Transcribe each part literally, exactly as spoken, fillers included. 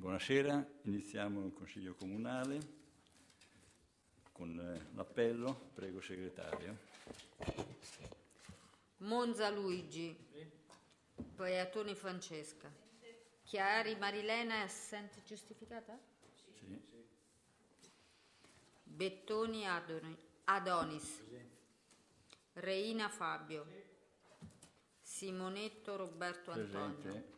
Buonasera, iniziamo il Consiglio Comunale con l'appello. Prego, segretario. Monza Luigi. Paiatoni Francesca. Chiari Marilena è assente giustificata? Sì. Bettoni Adoni- Adonis. Reina Fabio. Simonetto Roberto Antonio. Presente.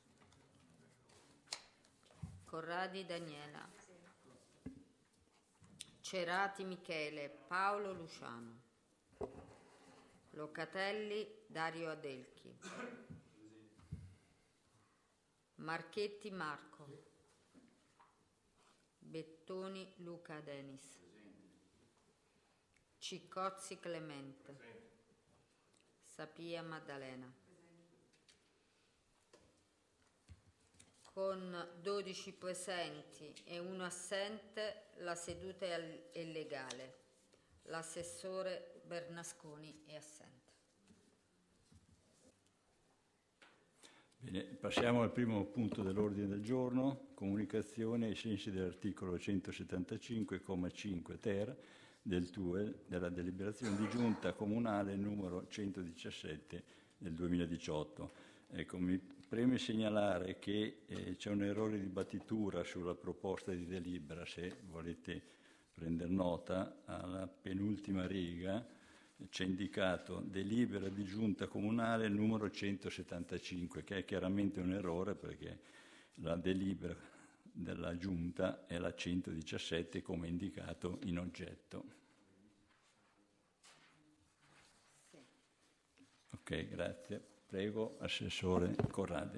Corradi Daniela. Cerati Michele. Paolo Luciano. Locatelli Dario Adelchi. Marchetti Marco. Bettoni Luca Denis. Ciccozzi Clemente. Sapia Maddalena. Con dodici presenti e uno assente la seduta è legale. L'assessore Bernasconi è assente. Bene, passiamo al primo punto dell'ordine del giorno, comunicazione ai sensi dell'articolo centosettantacinque, comma cinque ter del T U E L della deliberazione di giunta comunale numero centodiciassette del duemiladiciotto. Ecco, mi preme segnalare che eh, c'è un errore di battitura sulla proposta di delibera, se volete prendere nota, alla penultima riga c'è indicato delibera di giunta comunale numero centosettantacinque, che è chiaramente un errore perché la delibera della giunta è la centodiciassette come indicato in oggetto. Sì. Ok, grazie. Prego, Assessore Corradi.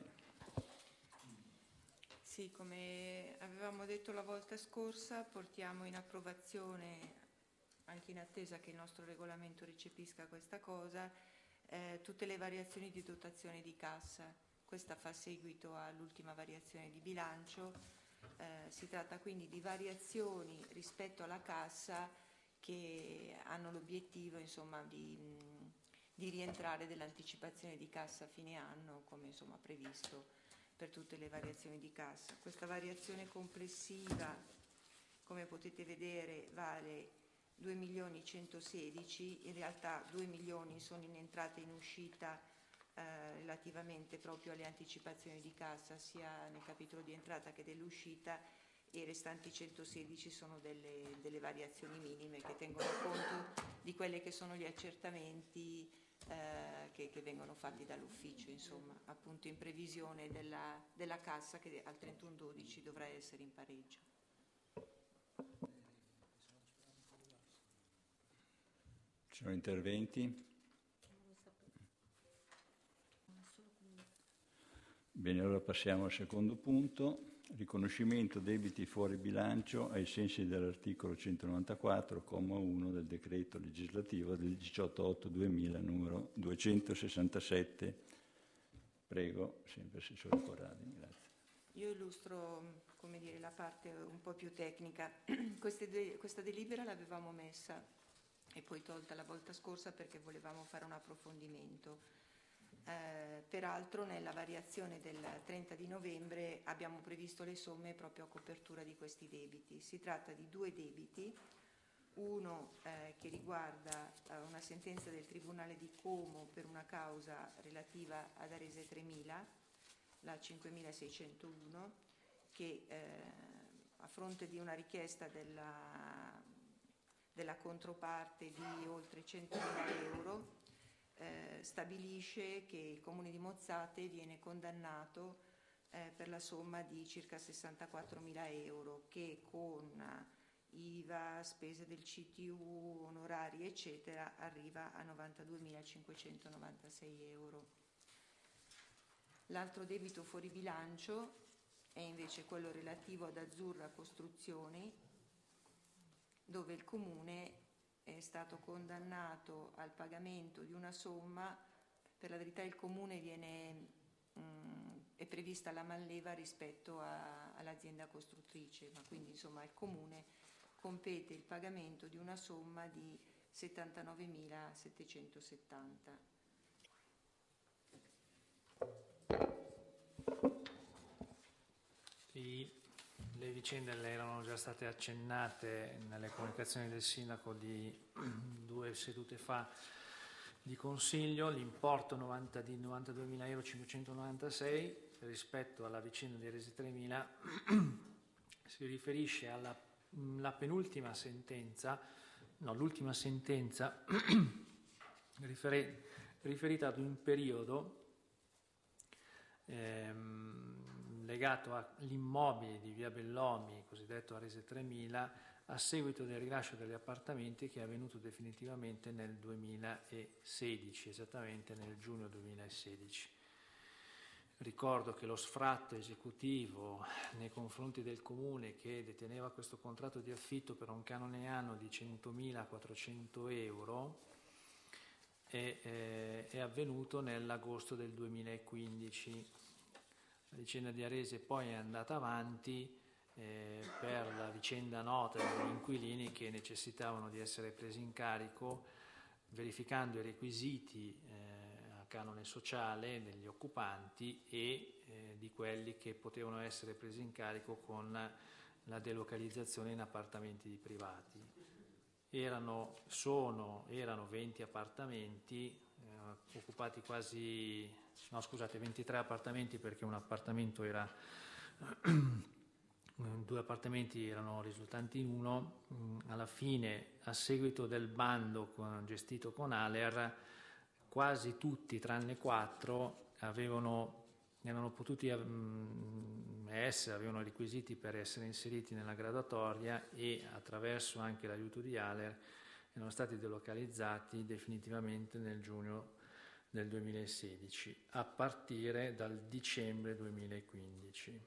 Sì, come avevamo detto la volta scorsa, portiamo in approvazione, anche in attesa che il nostro regolamento recepisca questa cosa, eh, tutte le variazioni di dotazione di cassa. Questa fa seguito all'ultima variazione di bilancio. Eh, si tratta quindi di variazioni rispetto alla cassa che hanno l'obiettivo, insomma, di, mh, di rientrare dell'anticipazione di cassa a fine anno, come insomma previsto per tutte le variazioni di cassa. Questa variazione complessiva, come potete vedere, vale due milioni centosedici, in realtà due milioni sono in entrata e in uscita eh, relativamente proprio alle anticipazioni di cassa, sia nel capitolo di entrata che dell'uscita, e i restanti centosedici sono delle, delle variazioni minime che tengono conto di quelli che sono gli accertamenti eh, che, che vengono fatti dall'ufficio, insomma, appunto in previsione della, della cassa che al trentuno dodici dovrà essere in pareggio. Ci sono interventi? Bene, allora passiamo al secondo punto. Riconoscimento debiti fuori bilancio ai sensi dell'articolo centonovantaquattro, comma uno del decreto legislativo del diciotto otto duemila numero duecentosessantasette. Prego, sempre Assessore Corradi, grazie. Io illustro, come dire, la parte un po' più tecnica. Queste de- questa delibera l'avevamo messa e poi tolta la volta scorsa perché volevamo fare un approfondimento. Eh, peraltro nella variazione del trenta di novembre abbiamo previsto le somme proprio a copertura di questi debiti. Si tratta di due debiti, uno eh, che riguarda eh, una sentenza del Tribunale di Como per una causa relativa ad Arese tremila, la cinquemilaseicentouno, che eh, a fronte di una richiesta della, della controparte di oltre centomila euro eh, stabilisce che il Comune di Mozzate viene condannato eh, per la somma di circa sessantaquattromila euro, che con I V A, spese del C T U, onorari eccetera arriva a novantaduemilacinquecentonovantasei euro. L'altro debito fuori bilancio è invece quello relativo ad Azzurra Costruzioni, dove il Comune è stato condannato al pagamento di una somma. Per la verità il Comune viene, mh, è prevista la manleva rispetto a, all'azienda costruttrice, ma quindi insomma al Comune compete il pagamento di una somma di settantanovemilasettecentosettanta. Sì, le vicende le erano già state accennate nelle comunicazioni del sindaco di due sedute fa di consiglio. L'importo novanta di novantaduemila euro cinquecentonovantasei rispetto alla vicenda di Resi tremila si riferisce alla la penultima sentenza, no, l'ultima sentenza riferi, riferita ad un periodo ehm, legato all'immobile di via Bellomi, cosiddetto Arese tremila, a seguito del rilascio degli appartamenti che è avvenuto definitivamente nel duemilasedici, esattamente nel giugno duemilasedici. Ricordo che lo sfratto esecutivo nei confronti del comune che deteneva questo contratto di affitto per un canone anno di centomilaquattrocento euro è, è, è avvenuto nell'agosto del duemilaquindici. La vicenda di Arese poi è andata avanti eh, per la vicenda nota degli inquilini che necessitavano di essere presi in carico, verificando i requisiti eh, canone sociale degli occupanti e eh, di quelli che potevano essere presi in carico con la delocalizzazione in appartamenti di privati. Erano, sono, erano venti appartamenti eh, occupati quasi, no scusate, ventitré appartamenti perché un appartamento era, due appartamenti erano risultanti in uno. Alla fine, a seguito del bando con, gestito con Aler, quasi tutti, tranne quattro, avevano, erano potuti mh, essere, avevano i requisiti per essere inseriti nella graduatoria e attraverso anche l'aiuto di Aler erano stati delocalizzati definitivamente nel giugno del duemilasedici, a partire dal dicembre duemilaquindici.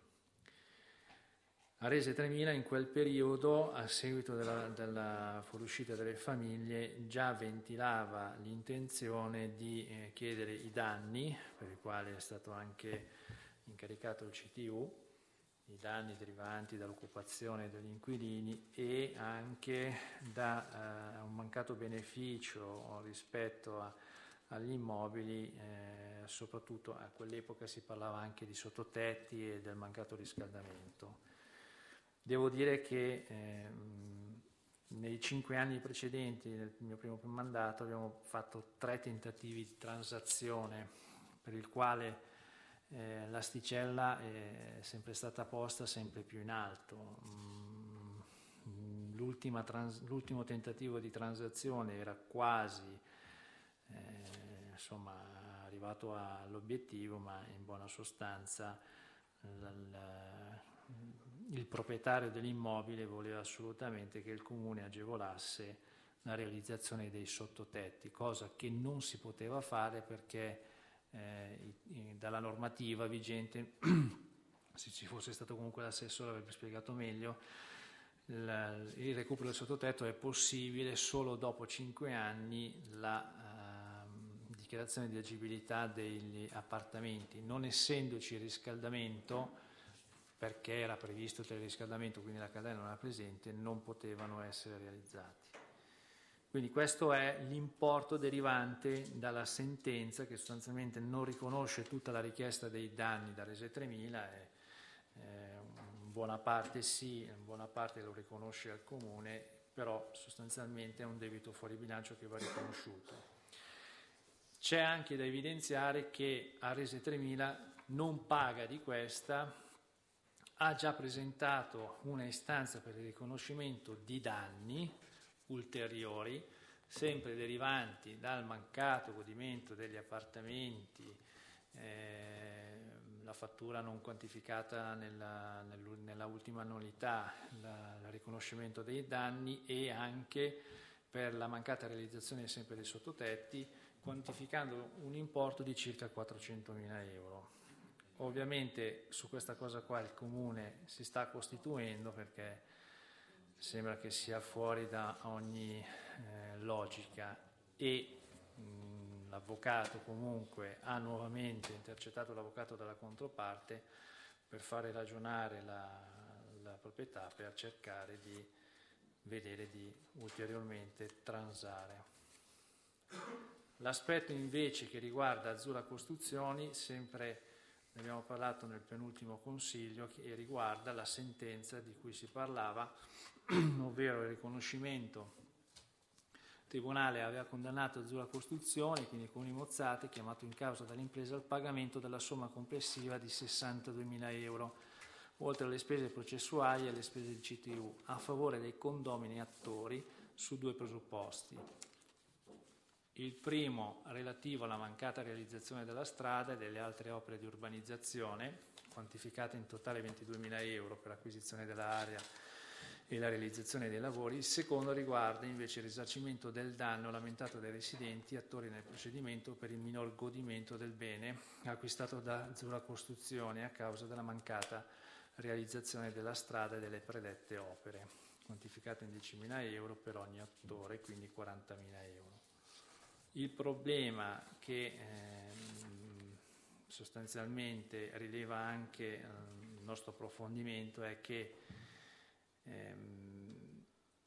Arese tremila in quel periodo, a seguito della, della fuoriuscita delle famiglie, già ventilava l'intenzione di eh, chiedere i danni, per i quali è stato anche incaricato il C T U, i danni derivanti dall'occupazione degli inquilini e anche da eh, un mancato beneficio rispetto a, agli immobili, eh, soprattutto a quell'epoca si parlava anche di sottotetti e del mancato riscaldamento. Devo dire che eh, nei cinque anni precedenti, nel mio primo mandato, abbiamo fatto tre tentativi di transazione per il quale eh, l'asticella è sempre stata posta sempre più in alto. L'ultima trans- l'ultimo tentativo di transazione era quasi eh, insomma, arrivato all'obiettivo, ma in buona sostanza l- l- il proprietario dell'immobile voleva assolutamente che il comune agevolasse la realizzazione dei sottotetti, cosa che non si poteva fare perché eh, dalla normativa vigente, se ci fosse stato comunque l'assessore avrebbe spiegato meglio, il, il recupero del sottotetto è possibile solo dopo cinque anni la eh, dichiarazione di agibilità degli appartamenti, non essendoci riscaldamento, perché era previsto il teleriscaldamento, quindi la candela non era presente, non potevano essere realizzati. Quindi questo è l'importo derivante dalla sentenza che sostanzialmente non riconosce tutta la richiesta dei danni da Rese tremila, e, eh, in buona parte sì, in buona parte lo riconosce al comune, però sostanzialmente è un debito fuori bilancio che va riconosciuto. C'è anche da evidenziare che Arese tremila non paga di questa, ha già presentato una istanza per il riconoscimento di danni ulteriori, sempre derivanti dal mancato godimento degli appartamenti, eh, la fattura non quantificata nella, nella ultima annualità, la, il riconoscimento dei danni e anche per la mancata realizzazione sempre dei sottotetti, quantificando un importo di circa quattrocentomila euro. Ovviamente su questa cosa qua il comune si sta costituendo perché sembra che sia fuori da ogni eh, logica e mh, l'avvocato comunque ha nuovamente intercettato l'avvocato della controparte per fare ragionare la, la proprietà per cercare di vedere di ulteriormente transare. L'aspetto invece che riguarda Azzurra Costruzioni, sempre ne abbiamo parlato nel penultimo consiglio, che riguarda la sentenza di cui si parlava, ovvero il riconoscimento. Il Tribunale aveva condannato Azzurra Costruzioni, quindi Comuni Mozzate, chiamato in causa dall'impresa al pagamento della somma complessiva di sessantaduemila euro, oltre alle spese processuali e alle spese di C T U, a favore dei condomini attori su due presupposti. Il primo relativo alla mancata realizzazione della strada e delle altre opere di urbanizzazione, quantificate in totale ventiduemila euro per l'acquisizione dell'area e la realizzazione dei lavori. Il secondo riguarda invece il risarcimento del danno lamentato dai residenti attori nel procedimento per il minor godimento del bene acquistato da Azzurra Costruzioni a causa della mancata realizzazione della strada e delle predette opere, quantificate in diecimila euro per ogni attore, quindi quarantamila euro. Il problema che ehm, sostanzialmente rileva anche eh, il nostro approfondimento è che ehm,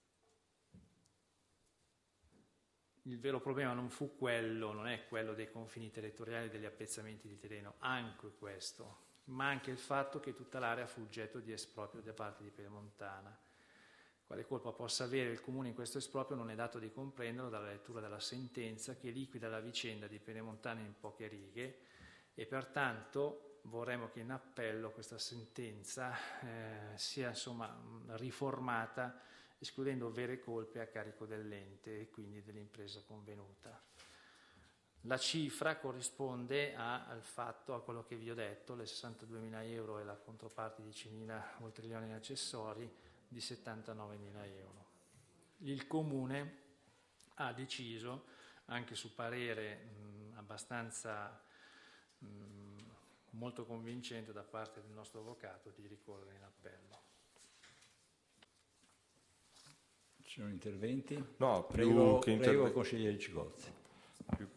il vero problema non fu quello, non è quello dei confini territoriali e degli appezzamenti di terreno, anche questo, ma anche il fatto che tutta l'area fu oggetto di esproprio da parte di Pedemontana. Quale colpa possa avere il Comune in questo esproprio non è dato di comprenderlo dalla lettura della sentenza, che liquida la vicenda di Pedemontana in poche righe, e pertanto vorremmo che in appello questa sentenza eh, sia insomma riformata, escludendo vere colpe a carico dell'ente e quindi dell'impresa convenuta. La cifra corrisponde a, al fatto, a quello che vi ho detto, le sessantaduemila euro e la controparte di diecimila oltre gli oneri accessori di settantanovemila euro. Il Comune ha deciso, anche su parere mh, abbastanza mh, molto convincente da parte del nostro avvocato, di ricorrere in appello. Ci sono interventi? No, prego, più che prego interve- consigliere Cigozzi. Più...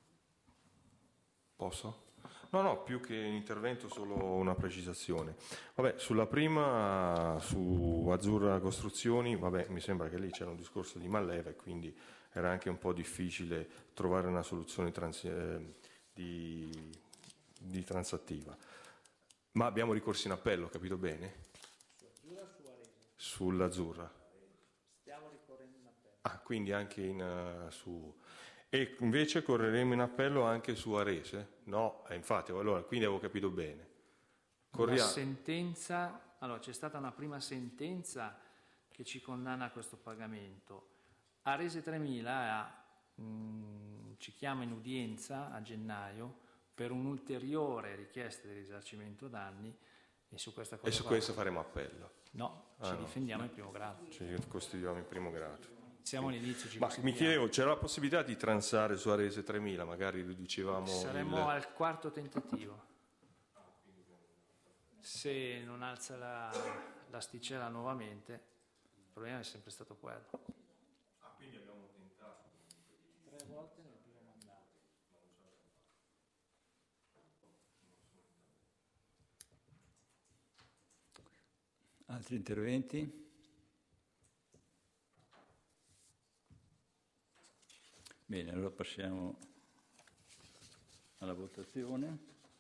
Posso? No, no, più che intervento solo una precisazione. Vabbè, sulla prima, su Azzurra Costruzioni, vabbè, mi sembra che lì c'era un discorso di manleva e quindi era anche un po' difficile trovare una soluzione trans- eh, di, di transattiva. Ma abbiamo ricorso in appello, capito bene? Sull'Azzurra o su Arese? Sull'Azzurra. Stiamo ricorrendo in appello. Ah, quindi anche in, uh, su... E invece correremo in appello anche su Arese? No, eh, infatti, allora, quindi avevo capito bene. Corriamo. La sentenza, allora c'è stata una prima sentenza che ci condanna a questo pagamento. Arese tremila mh, ci chiama in udienza a gennaio per un'ulteriore richiesta di risarcimento danni e su questa cosa E su qua, questo faremo appello? No, Ah, ci no. difendiamo in primo grado. Ci costituiamo in primo grado. Siamo all'inizio, ci Ma mi costituiamo. chiedevo, c'era la possibilità di transare su Arese tremila, magari riducevamo Saremmo il... al quarto tentativo. Se non alza la, l'asticella nuovamente, il problema è sempre stato quello. Ah, quindi abbiamo tentato. Tre volte nel primo mandato. Altri interventi? Bene, allora passiamo alla votazione.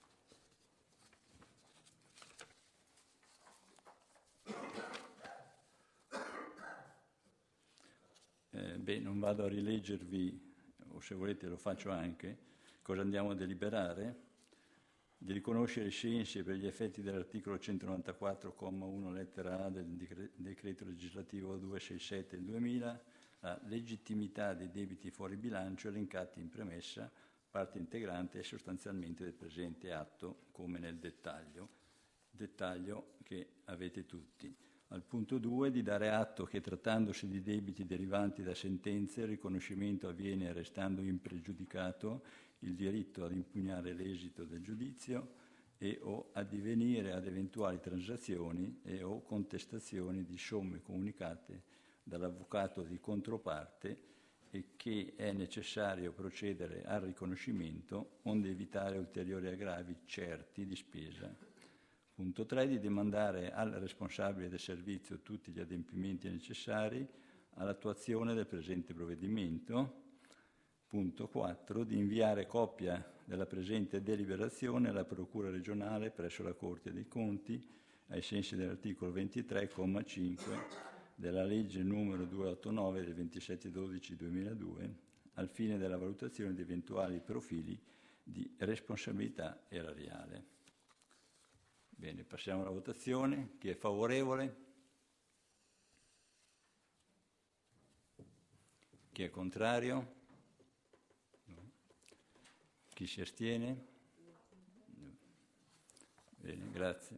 Eh, beh, non vado a rileggervi, o se volete lo faccio anche, cosa andiamo a deliberare. Di riconoscere i sensi per gli effetti dell'articolo centonovantaquattro comma uno lettera A del decre- decreto legislativo duecentosessantasette del duemila, la legittimità dei debiti fuori bilancio elencati in premessa, parte integrante e sostanzialmente del presente atto, come nel dettaglio, dettaglio che avete tutti. Al punto due, di dare atto che trattandosi di debiti derivanti da sentenze, il riconoscimento avviene restando impregiudicato il diritto ad impugnare l'esito del giudizio e o addivenire ad eventuali transazioni e o contestazioni di somme comunicate dall'avvocato di controparte e che è necessario procedere al riconoscimento onde evitare ulteriori aggravi certi di spesa. Punto tre, di demandare al responsabile del servizio tutti gli adempimenti necessari all'attuazione del presente provvedimento. punto quattro, di inviare copia della presente deliberazione alla Procura regionale presso la Corte dei Conti, ai sensi dell'articolo ventitré, comma cinque della legge numero duecentoottantanove del ventisette dicembre duemiladue, al fine della valutazione di eventuali profili di responsabilità erariale. Bene, passiamo alla votazione. Chi è favorevole? Chi è contrario? No. Chi si astiene? No. Bene, grazie.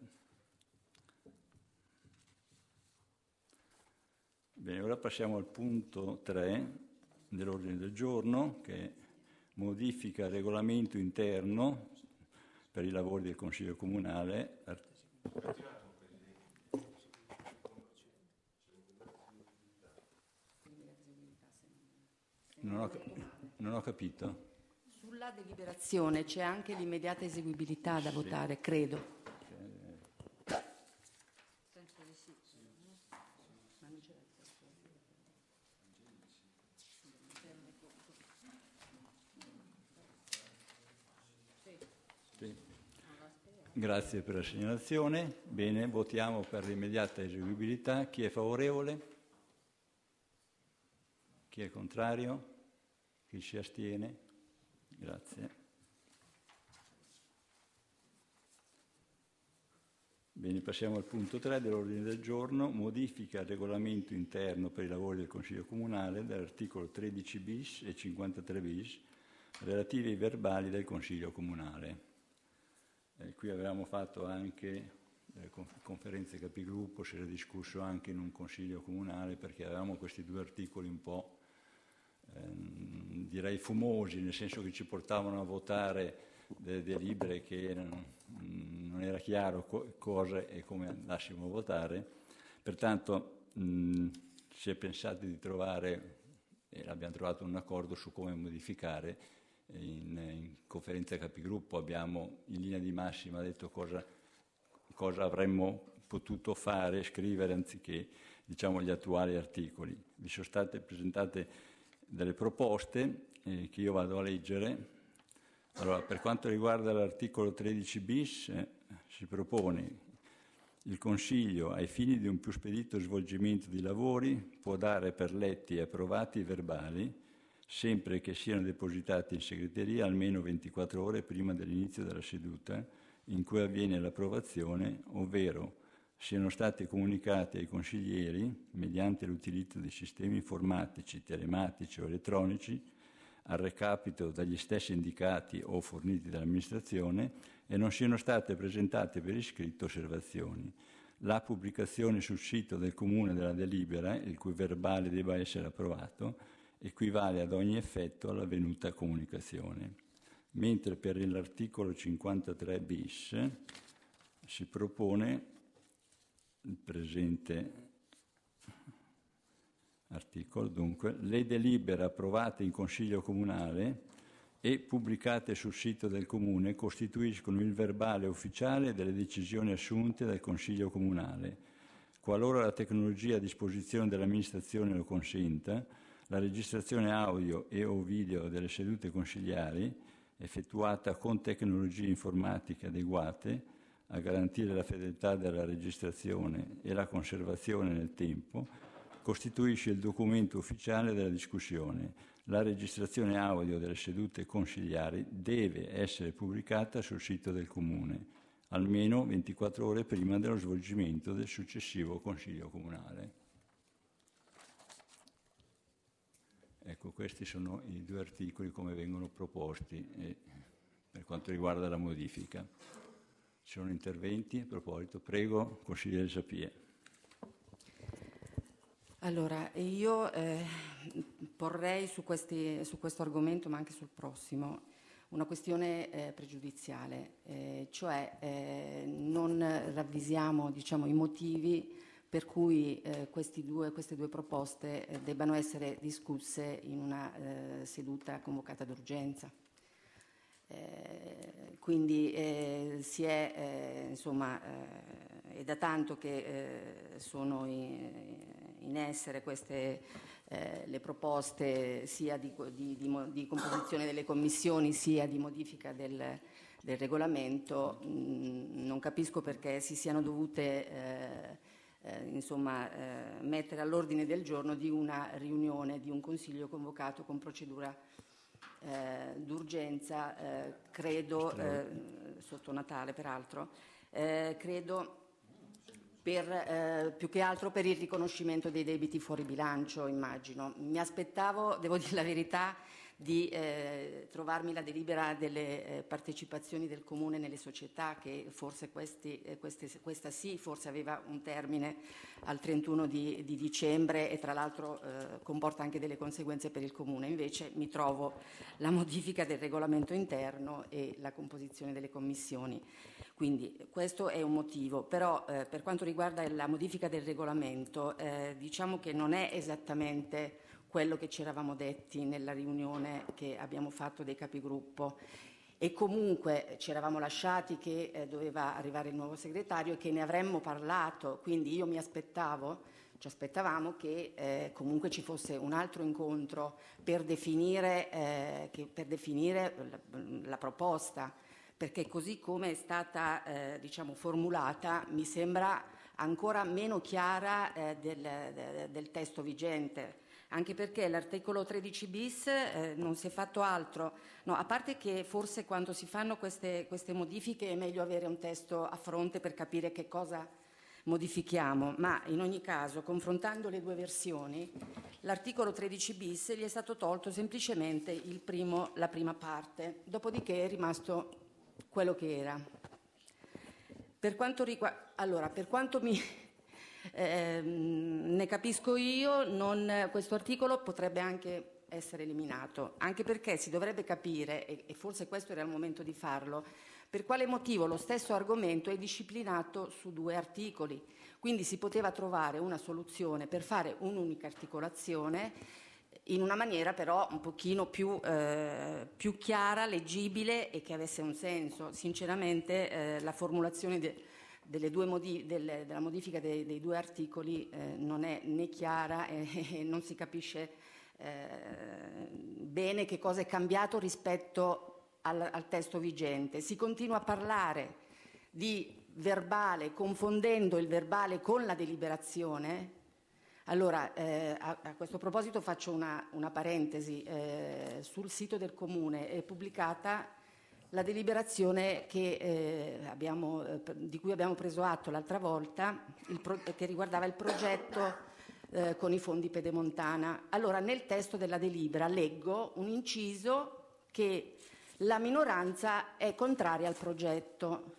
Bene, ora passiamo al punto tre dell'ordine del giorno, che è modifica al regolamento interno per i lavori del Consiglio Comunale. Non ho, non ho capito. Sulla deliberazione c'è anche l'immediata eseguibilità da Sì. votare, credo. Sì. Grazie per la segnalazione. Bene, votiamo per l'immediata eseguibilità. Chi è favorevole? Chi è contrario? Chi si astiene? Grazie. Bene, passiamo al punto tre dell'ordine del giorno, modifica al regolamento interno per i lavori del Consiglio Comunale dell'articolo tredici bis e cinquantatré bis relativi ai verbali del Consiglio Comunale. Eh, qui avevamo fatto anche eh, conferenze capigruppo, si era discusso anche in un Consiglio Comunale perché avevamo questi due articoli un po' ehm, direi fumosi, nel senso che ci portavano a votare delle delibere che erano, mh, non era chiaro co- cosa e come andassimo a votare. Pertanto mh, si è pensato di trovare, e abbiamo trovato un accordo su come modificare. In, in conferenza capigruppo abbiamo in linea di massima detto cosa, cosa avremmo potuto fare, scrivere anziché diciamo gli attuali articoli. Vi sono state presentate delle proposte eh, che io vado a leggere. Allora, per quanto riguarda l'articolo tredici bis, eh, si propone il Consiglio, ai fini di un più spedito svolgimento di lavori, può dare per letti e approvati i verbali, sempre che siano depositati in segreteria almeno ventiquattro ore prima dell'inizio della seduta in cui avviene l'approvazione, ovvero siano stati comunicati ai consiglieri, mediante l'utilizzo di sistemi informatici, telematici o elettronici, al recapito dagli stessi indicati o forniti dall'amministrazione e non siano state presentate per iscritto osservazioni. La pubblicazione sul sito del Comune della delibera, il cui verbale debba essere approvato, equivale ad ogni effetto all'avvenuta comunicazione. Mentre per l'articolo cinquantatré bis si propone il presente articolo, dunque, le delibere approvate in Consiglio Comunale e pubblicate sul sito del Comune costituiscono il verbale ufficiale delle decisioni assunte dal Consiglio Comunale. Qualora la tecnologia a disposizione dell'amministrazione lo consenta, la registrazione audio e o video delle sedute consigliari, effettuata con tecnologie informatiche adeguate a garantire la fedeltà della registrazione e la conservazione nel tempo, costituisce il documento ufficiale della discussione. La registrazione audio delle sedute consigliari deve essere pubblicata sul sito del Comune, almeno ventiquattro ore prima dello svolgimento del successivo Consiglio Comunale. Ecco, questi sono i due articoli come vengono proposti eh, per quanto riguarda la modifica. Ci sono interventi a proposito? Prego, consigliere Sapie. Allora, io eh, porrei su, questi, su questo argomento, ma anche sul prossimo, una questione eh, pregiudiziale, eh, cioè eh, non ravvisiamo diciamo, i motivi per cui eh, questi due, queste due proposte eh, debbano essere discusse in una eh, seduta convocata d'urgenza. Eh, quindi eh, si è, eh, insomma, eh, è da tanto che eh, sono in, in essere queste eh, le proposte sia di, di, di, di composizione delle commissioni sia di modifica del, del regolamento. Mh, non capisco perché si siano dovute eh, eh, insomma, eh, mettere all'ordine del giorno di una riunione di un consiglio convocato con procedura eh, d'urgenza, eh, credo, eh, sotto Natale peraltro, eh, credo per, eh, più che altro per il riconoscimento dei debiti fuori bilancio, immagino. Mi aspettavo, devo dire la verità, di eh, trovarmi la delibera delle eh, partecipazioni del Comune nelle società, che forse questi, eh, queste, questa sì, forse aveva un termine al trentuno di, di dicembre e tra l'altro eh, comporta anche delle conseguenze per il Comune. Invece mi trovo la modifica del regolamento interno e la composizione delle commissioni. Quindi questo è un motivo, però eh, per quanto riguarda la modifica del regolamento, eh, diciamo che non è esattamente quello che ci eravamo detti nella riunione che abbiamo fatto dei capigruppo, e comunque ci eravamo lasciati che eh, doveva arrivare il nuovo segretario e che ne avremmo parlato, quindi io mi aspettavo, ci aspettavamo che eh, comunque ci fosse un altro incontro per definire, eh, che, per definire la, la proposta, perché così come è stata eh, diciamo formulata mi sembra ancora meno chiara eh, del, de, del testo vigente. Anche perché l'articolo tredici bis eh, non si è fatto altro, no, a parte che forse quando si fanno queste, queste modifiche è meglio avere un testo a fronte per capire che cosa modifichiamo, ma in ogni caso, confrontando le due versioni, l'articolo tredici bis gli è stato tolto semplicemente il primo, la prima parte, dopodiché è rimasto quello che era. Per quanto riguarda, allora, per quanto mi... Eh, ne capisco io, non, questo articolo potrebbe anche essere eliminato, anche perché si dovrebbe capire, e, e forse questo era il momento di farlo, per quale motivo lo stesso argomento è disciplinato su due articoli. Quindi si poteva trovare una soluzione per fare un'unica articolazione in una maniera però un pochino più, eh, più chiara, leggibile e che avesse un senso. Sinceramente eh, la formulazione de, Delle due modi- delle, della modifica dei, dei due articoli eh, non è né chiara e, e non si capisce eh, bene che cosa è cambiato rispetto al, al testo vigente. Si continua a parlare di verbale confondendo il verbale con la deliberazione. Allora, eh, a, a questo proposito faccio una, una parentesi. Eh, sul sito del Comune è pubblicata la deliberazione che, eh, abbiamo, eh, di cui abbiamo preso atto l'altra volta, il pro, che riguardava il progetto eh, con i fondi Pedemontana. Allora, nel testo della delibera leggo un inciso che la minoranza è contraria al progetto.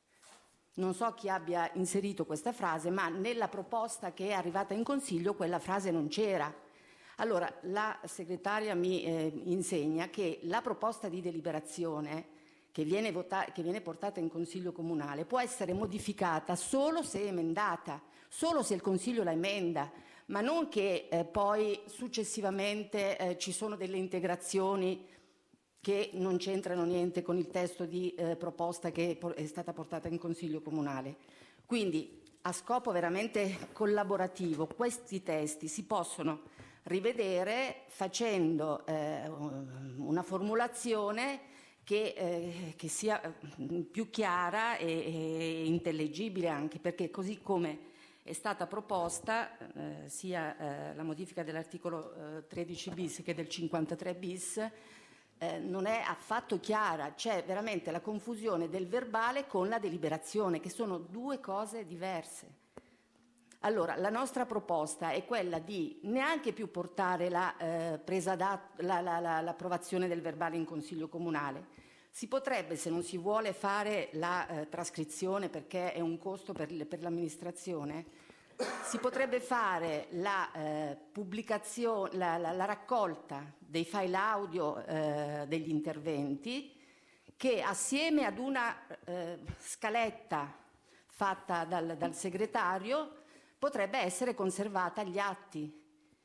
Non so chi abbia inserito questa frase, ma nella proposta che è arrivata in Consiglio quella frase non c'era. Allora, la segretaria mi eh, insegna che la proposta di deliberazione che viene, vota- che viene portata in Consiglio Comunale può essere modificata solo se emendata, solo se il Consiglio la emenda, ma non che eh, poi successivamente eh, ci sono delle integrazioni che non c'entrano niente con il testo di eh, proposta che è stata portata in Consiglio Comunale. Quindi, a scopo veramente collaborativo, questi testi si possono rivedere facendo eh, una formulazione che, eh, che sia più chiara e, e intellegibile, anche perché così come è stata proposta eh, sia eh, la modifica dell'articolo eh, tredici bis che del cinquantatré bis eh, non è affatto chiara, c'è veramente la confusione del verbale con la deliberazione, che sono due cose diverse. Allora, la nostra proposta è quella di neanche più portare la, eh, presa dat- la, la, la, l'approvazione del verbale in Consiglio Comunale. Si potrebbe, se non si vuole fare la eh, trascrizione perché è un costo per, per l'amministrazione, si potrebbe fare la eh, pubblicazione, la, la, la raccolta dei file audio eh, degli interventi, che assieme ad una eh, scaletta fatta dal, dal segretario potrebbe essere conservata agli atti.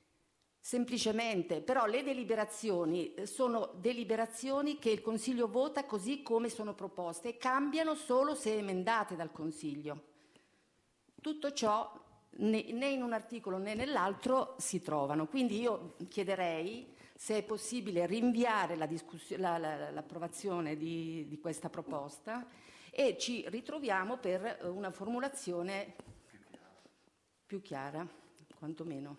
Semplicemente, però le deliberazioni sono deliberazioni che il Consiglio vota così come sono proposte e cambiano solo se emendate dal Consiglio. Tutto ciò né, né in un articolo né nell'altro si trovano. Quindi io chiederei se è possibile rinviare la discuss- la, la, l'approvazione di, di questa proposta e ci ritroviamo per una formulazione più chiara, quantomeno.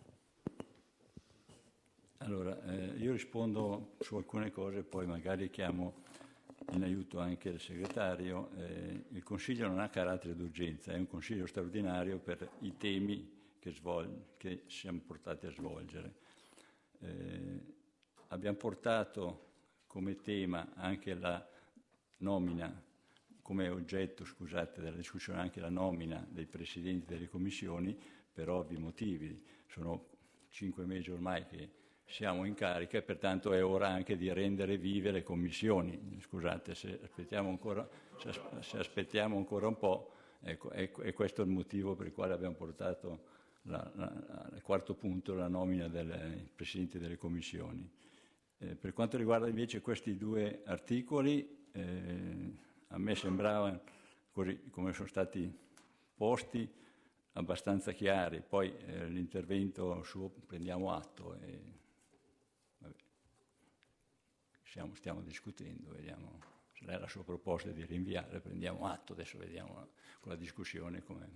Allora, eh, io rispondo su alcune cose, poi magari chiamo in aiuto anche il segretario. Eh, il Consiglio non ha carattere d'urgenza, è un Consiglio straordinario per i temi che, svol- che siamo portati a svolgere. Eh, abbiamo portato come tema anche la nomina, come oggetto, scusate, della discussione anche la nomina dei presidenti delle commissioni, per ovvi motivi. Sono cinque mesi ormai che siamo in carica e pertanto è ora anche di rendere vive le commissioni. Scusate, se aspettiamo ancora, se aspettiamo ancora un po', ecco, è, è questo il motivo per il quale abbiamo portato la, la, al quarto punto la nomina del presidente delle commissioni. Eh, per quanto riguarda invece questi due articoli, eh, a me sembrava, così come sono stati posti, abbastanza chiari. Poi eh, l'intervento suo prendiamo atto e vabbè, stiamo, stiamo discutendo, vediamo se è la sua proposta di rinviare, prendiamo atto, adesso vediamo con la discussione come.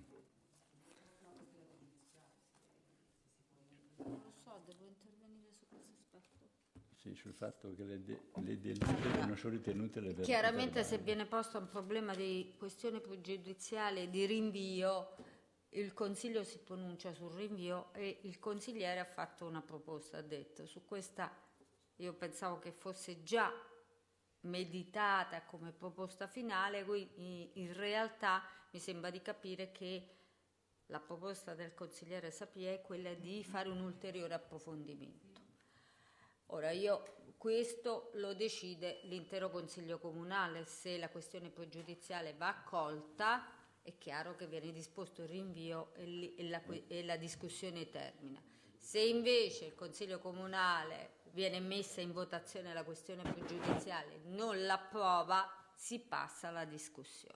Non lo so, devo intervenire su questo aspetto. Sì, sul fatto che le, de- le delibere non sono ritenute le vere. Chiaramente se viene posto un problema di questione pregiudiziale di rinvio, il Consiglio si pronuncia sul rinvio e il consigliere ha fatto una proposta, ha detto. Su questa io pensavo che fosse già meditata come proposta finale, quindi in realtà mi sembra di capire che la proposta del consigliere Sapia è quella di fare un ulteriore approfondimento. Ora io questo lo decide l'intero Consiglio Comunale, se la questione pregiudiziale va accolta è chiaro che viene disposto il rinvio e, li, e, la, e la discussione termina. Se invece il Consiglio Comunale viene messa in votazione la questione pregiudiziale, non l'approva, si passa alla discussione.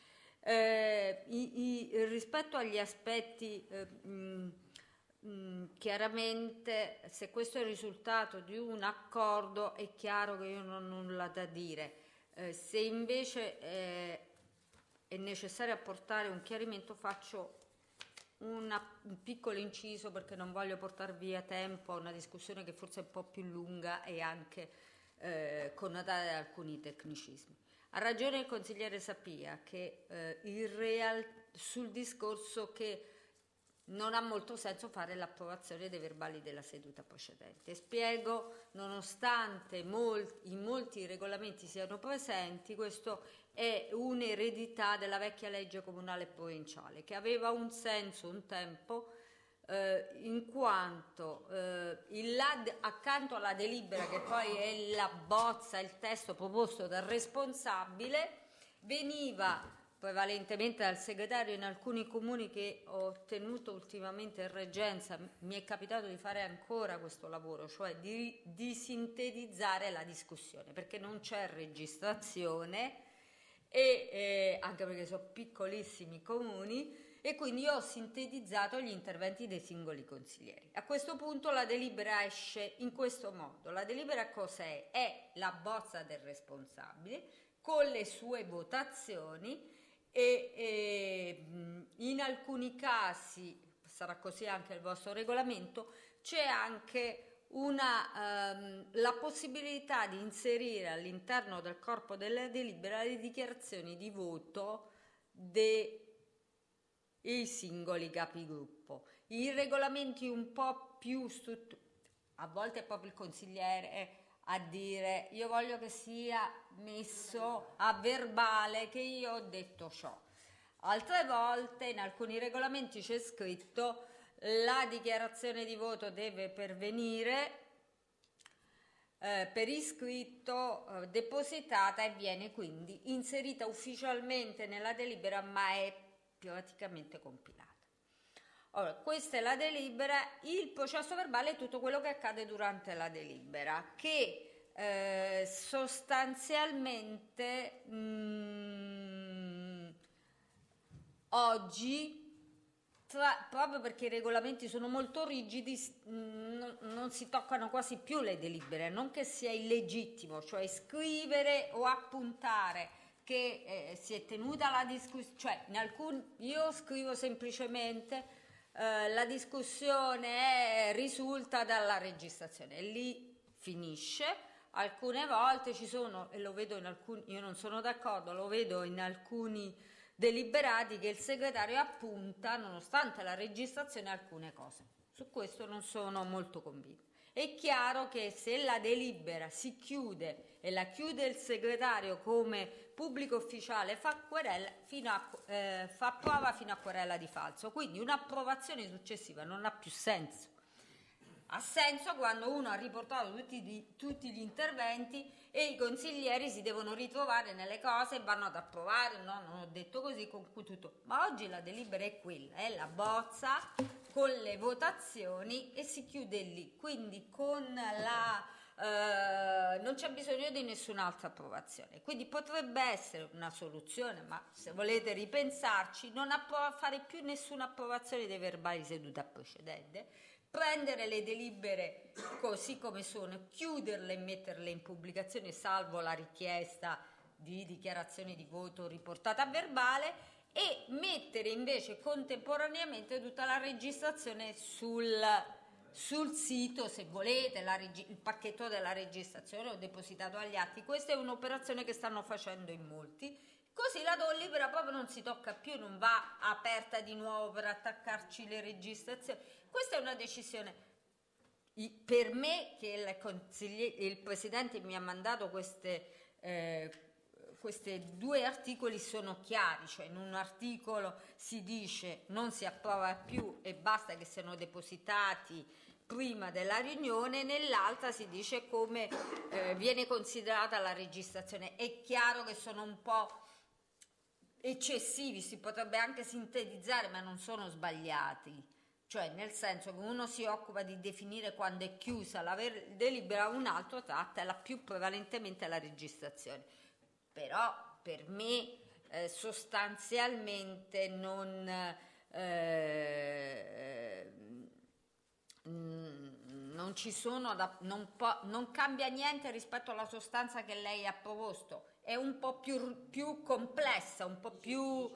Eh, i, i, rispetto agli aspetti, eh, mh, mh, chiaramente se questo è il risultato di un accordo è chiaro che io non ho nulla da dire. Eh, se invece eh, è necessario apportare un chiarimento, faccio una, un piccolo inciso perché non voglio portare via tempo a una discussione che forse è un po' più lunga e anche eh, connotata da alcuni tecnicismi. Ha ragione il consigliere Sapia che eh, il real, sul discorso che non ha molto senso fare l'approvazione dei verbali della seduta precedente. Spiego, nonostante molti, in molti regolamenti siano presenti, questo è un'eredità della vecchia legge comunale e provinciale, che aveva un senso un tempo, eh, in quanto eh, il L A D, accanto alla delibera, che poi è la bozza, il testo proposto dal responsabile, veniva prevalentemente dal segretario in alcuni comuni che ho tenuto ultimamente in reggenza, mi è capitato di fare ancora questo lavoro, cioè di, di sintetizzare la discussione, perché non c'è registrazione e eh, anche perché sono piccolissimi comuni, e quindi io ho sintetizzato gli interventi dei singoli consiglieri. A questo punto la delibera esce in questo modo. La delibera cos'è? È la bozza del responsabile con le sue votazioni e, e in alcuni casi, sarà così anche il vostro regolamento, c'è anche una, um, la possibilità di inserire all'interno del corpo della delibera le dichiarazioni di voto dei singoli capigruppo. I regolamenti un po' più strutturati, a volte è proprio il consigliere a dire io voglio che sia messo a verbale che io ho detto ciò. Altre volte in alcuni regolamenti c'è scritto la dichiarazione di voto deve pervenire eh, per iscritto, eh, depositata e viene quindi inserita ufficialmente nella delibera, ma è praticamente compilata. Ora, questa è la delibera, il processo verbale è tutto quello che accade durante la delibera, che eh, sostanzialmente mh, oggi tra, proprio perché i regolamenti sono molto rigidi, non, non si toccano quasi più le delibere, non che sia illegittimo, cioè scrivere o appuntare che eh, si è tenuta la discussione, cioè in alcuni, io scrivo semplicemente eh, la discussione è, risulta dalla registrazione e lì finisce. Alcune volte ci sono, e lo vedo in alcuni, io non sono d'accordo, lo vedo in alcuni deliberati che il segretario appunta nonostante la registrazione alcune cose. Su questo non sono molto convinta. È chiaro che se la delibera si chiude e la chiude il segretario come pubblico ufficiale fa, querela fino a, eh, fa prova fino a querela di falso, quindi un'approvazione successiva non ha più senso. Ha senso quando uno ha riportato tutti, di, tutti gli interventi e i consiglieri si devono ritrovare nelle cose e vanno ad approvare, no, non ho detto così, con cui tutto. Ma oggi la delibera è quella, è la bozza con le votazioni e si chiude lì, quindi con la eh, non c'è bisogno di nessun'altra approvazione. Quindi potrebbe essere una soluzione, ma se volete ripensarci, non approva, fare più nessuna approvazione dei verbali seduta precedente, prendere le delibere così come sono, chiuderle e metterle in pubblicazione salvo la richiesta di dichiarazione di voto riportata a verbale e mettere invece contemporaneamente tutta la registrazione sul, sul sito, se volete, la regi- il pacchetto della registrazione ho depositato agli atti. Questa è un'operazione che stanno facendo in molti, così la delibera proprio non si tocca più, non va aperta di nuovo per attaccarci le registrazioni. Questa è una decisione per me che il, consigli- il Presidente mi ha mandato queste, eh, questi due articoli sono chiari, cioè in un articolo si dice non si approva più e basta che siano depositati prima della riunione, nell'altra si dice come eh, viene considerata la registrazione. È chiaro che sono un po' eccessivi, si potrebbe anche sintetizzare, ma non sono sbagliati. Cioè nel senso che uno si occupa di definire quando è chiusa la ver- delibera, un altro tratta la più prevalentemente la registrazione. Però per me eh, sostanzialmente non, eh, non ci sono da, non, po- non cambia niente rispetto alla sostanza che lei ha proposto, è un po' più, più complessa, un po' più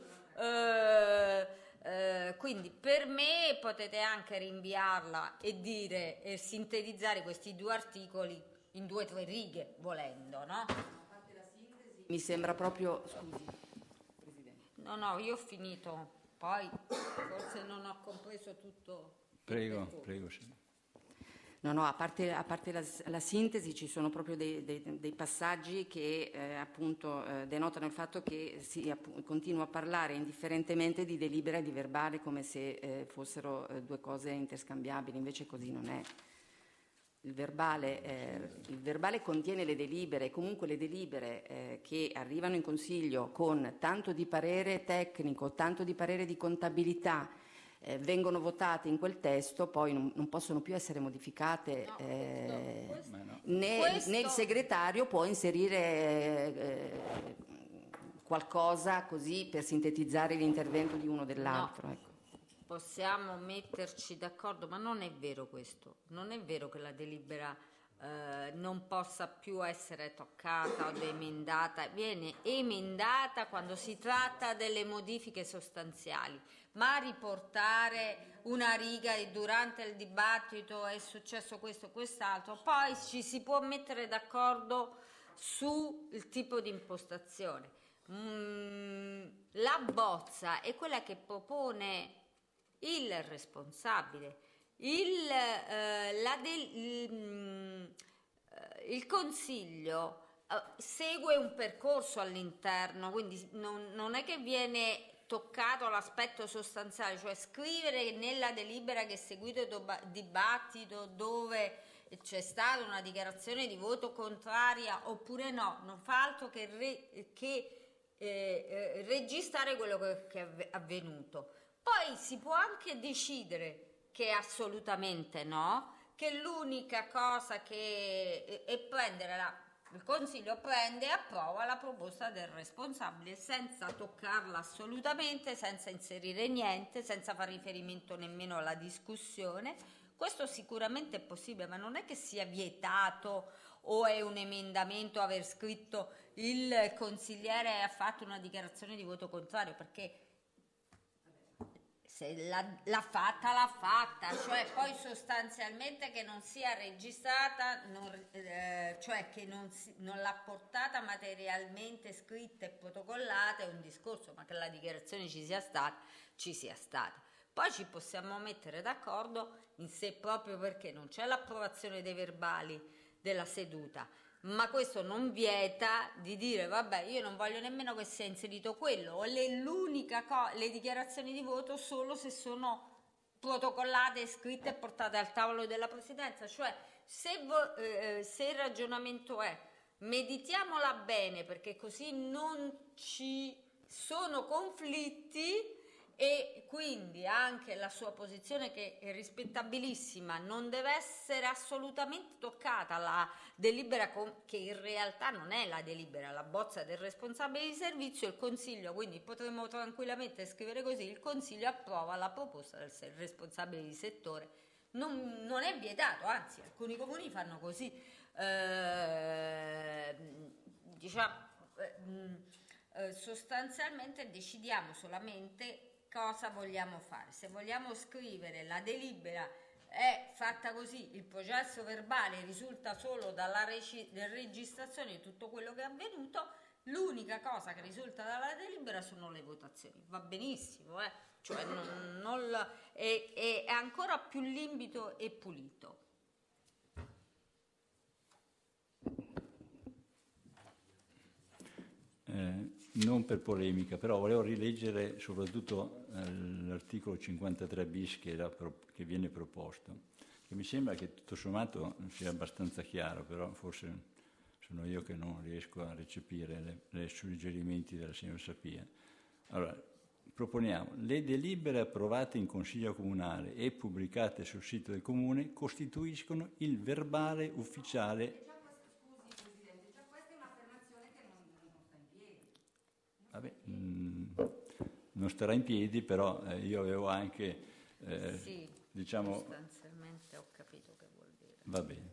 eh, Uh, quindi per me potete anche rinviarla e dire e sintetizzare questi due articoli in due o tre righe volendo, no? A parte la sintesi, mi sembra proprio, scusi Presidente. No, no, io ho finito, poi forse non ho compreso tutto. Prego, prego. Sì. No, no, a parte, a parte la, la sintesi ci sono proprio dei, dei, dei passaggi che eh, appunto eh, denotano il fatto che si app- continua a parlare indifferentemente di delibera e di verbale come se eh, fossero eh, due cose interscambiabili, invece così non è. Il verbale, eh, il verbale contiene le delibere, comunque le delibere eh, che arrivano in Consiglio con tanto di parere tecnico, tanto di parere di contabilità, Eh, vengono votate in quel testo, poi non, non possono più essere modificate, No, eh, questo, questo, no. né, questo... né il segretario può inserire eh, qualcosa così per sintetizzare l'intervento di uno o dell'altro. No. Ecco. Possiamo metterci d'accordo, ma non è vero questo, non è vero che la delibera eh, non possa più essere toccata o emendata, viene emendata quando si tratta delle modifiche sostanziali, ma riportare una riga e durante il dibattito è successo questo o quest'altro, poi ci si può mettere d'accordo sul tipo di impostazione. Mm, la bozza è quella che propone il responsabile, il, eh, la del, il, il consiglio eh, segue un percorso all'interno, quindi non, non è che viene toccato l'aspetto sostanziale, cioè scrivere nella delibera che è seguito il dibattito dove c'è stata una dichiarazione di voto contraria oppure no, non fa altro che, re, che eh, eh, registrare quello che, che è avvenuto. Poi si può anche decidere che assolutamente no, che l'unica cosa che è prendere la il Consiglio prende e approva la proposta del responsabile senza toccarla assolutamente, senza inserire niente, senza far riferimento nemmeno alla discussione. Questo sicuramente è possibile, ma non è che sia vietato o è un emendamento aver scritto il consigliere ha fatto una dichiarazione di voto contrario, perché se l'ha, l'ha fatta, l'ha fatta, cioè poi sostanzialmente che non sia registrata, non, eh, cioè che non, si, non l'ha portata materialmente scritta e protocollata è un discorso, ma che la dichiarazione ci sia stata, ci sia stata. Poi ci possiamo mettere d'accordo in sé proprio perché non c'è l'approvazione dei verbali della seduta, ma questo non vieta di dire vabbè io non voglio nemmeno che sia inserito quello, o le, l'unica co- le dichiarazioni di voto solo se sono protocollate, scritte e portate al tavolo della presidenza. Cioè se, vo- eh, se il ragionamento è meditiamola bene perché così non ci sono conflitti, e quindi anche la sua posizione, che è rispettabilissima, non deve essere assolutamente toccata, la delibera con, che in realtà non è la delibera, la bozza del responsabile di servizio, il Consiglio, quindi potremmo tranquillamente scrivere così: il Consiglio approva la proposta del responsabile di settore. Non, non è vietato, anzi alcuni comuni fanno così, eh, diciamo eh, sostanzialmente decidiamo solamente cosa vogliamo fare. Se vogliamo scrivere la delibera è fatta così, il processo verbale risulta solo dalla regi- registrazione di tutto quello che è avvenuto, l'unica cosa che risulta dalla delibera sono le votazioni. Va benissimo, eh? Cioè non, non la, è, è ancora più limpido e pulito. Eh, non per polemica, però volevo rileggere soprattutto eh, l'articolo cinquantatré bis che, era pro- che viene proposto, che mi sembra che tutto sommato sia abbastanza chiaro, però forse sono io che non riesco a recepire i suggerimenti della signora Sapia. Allora, proponiamo: le delibere approvate in Consiglio Comunale e pubblicate sul sito del Comune costituiscono il verbale ufficiale. Vabbè, mh, non starà in piedi, però eh, io avevo anche, eh, sì, diciamo... sostanzialmente ho capito che vuol dire. Va bene.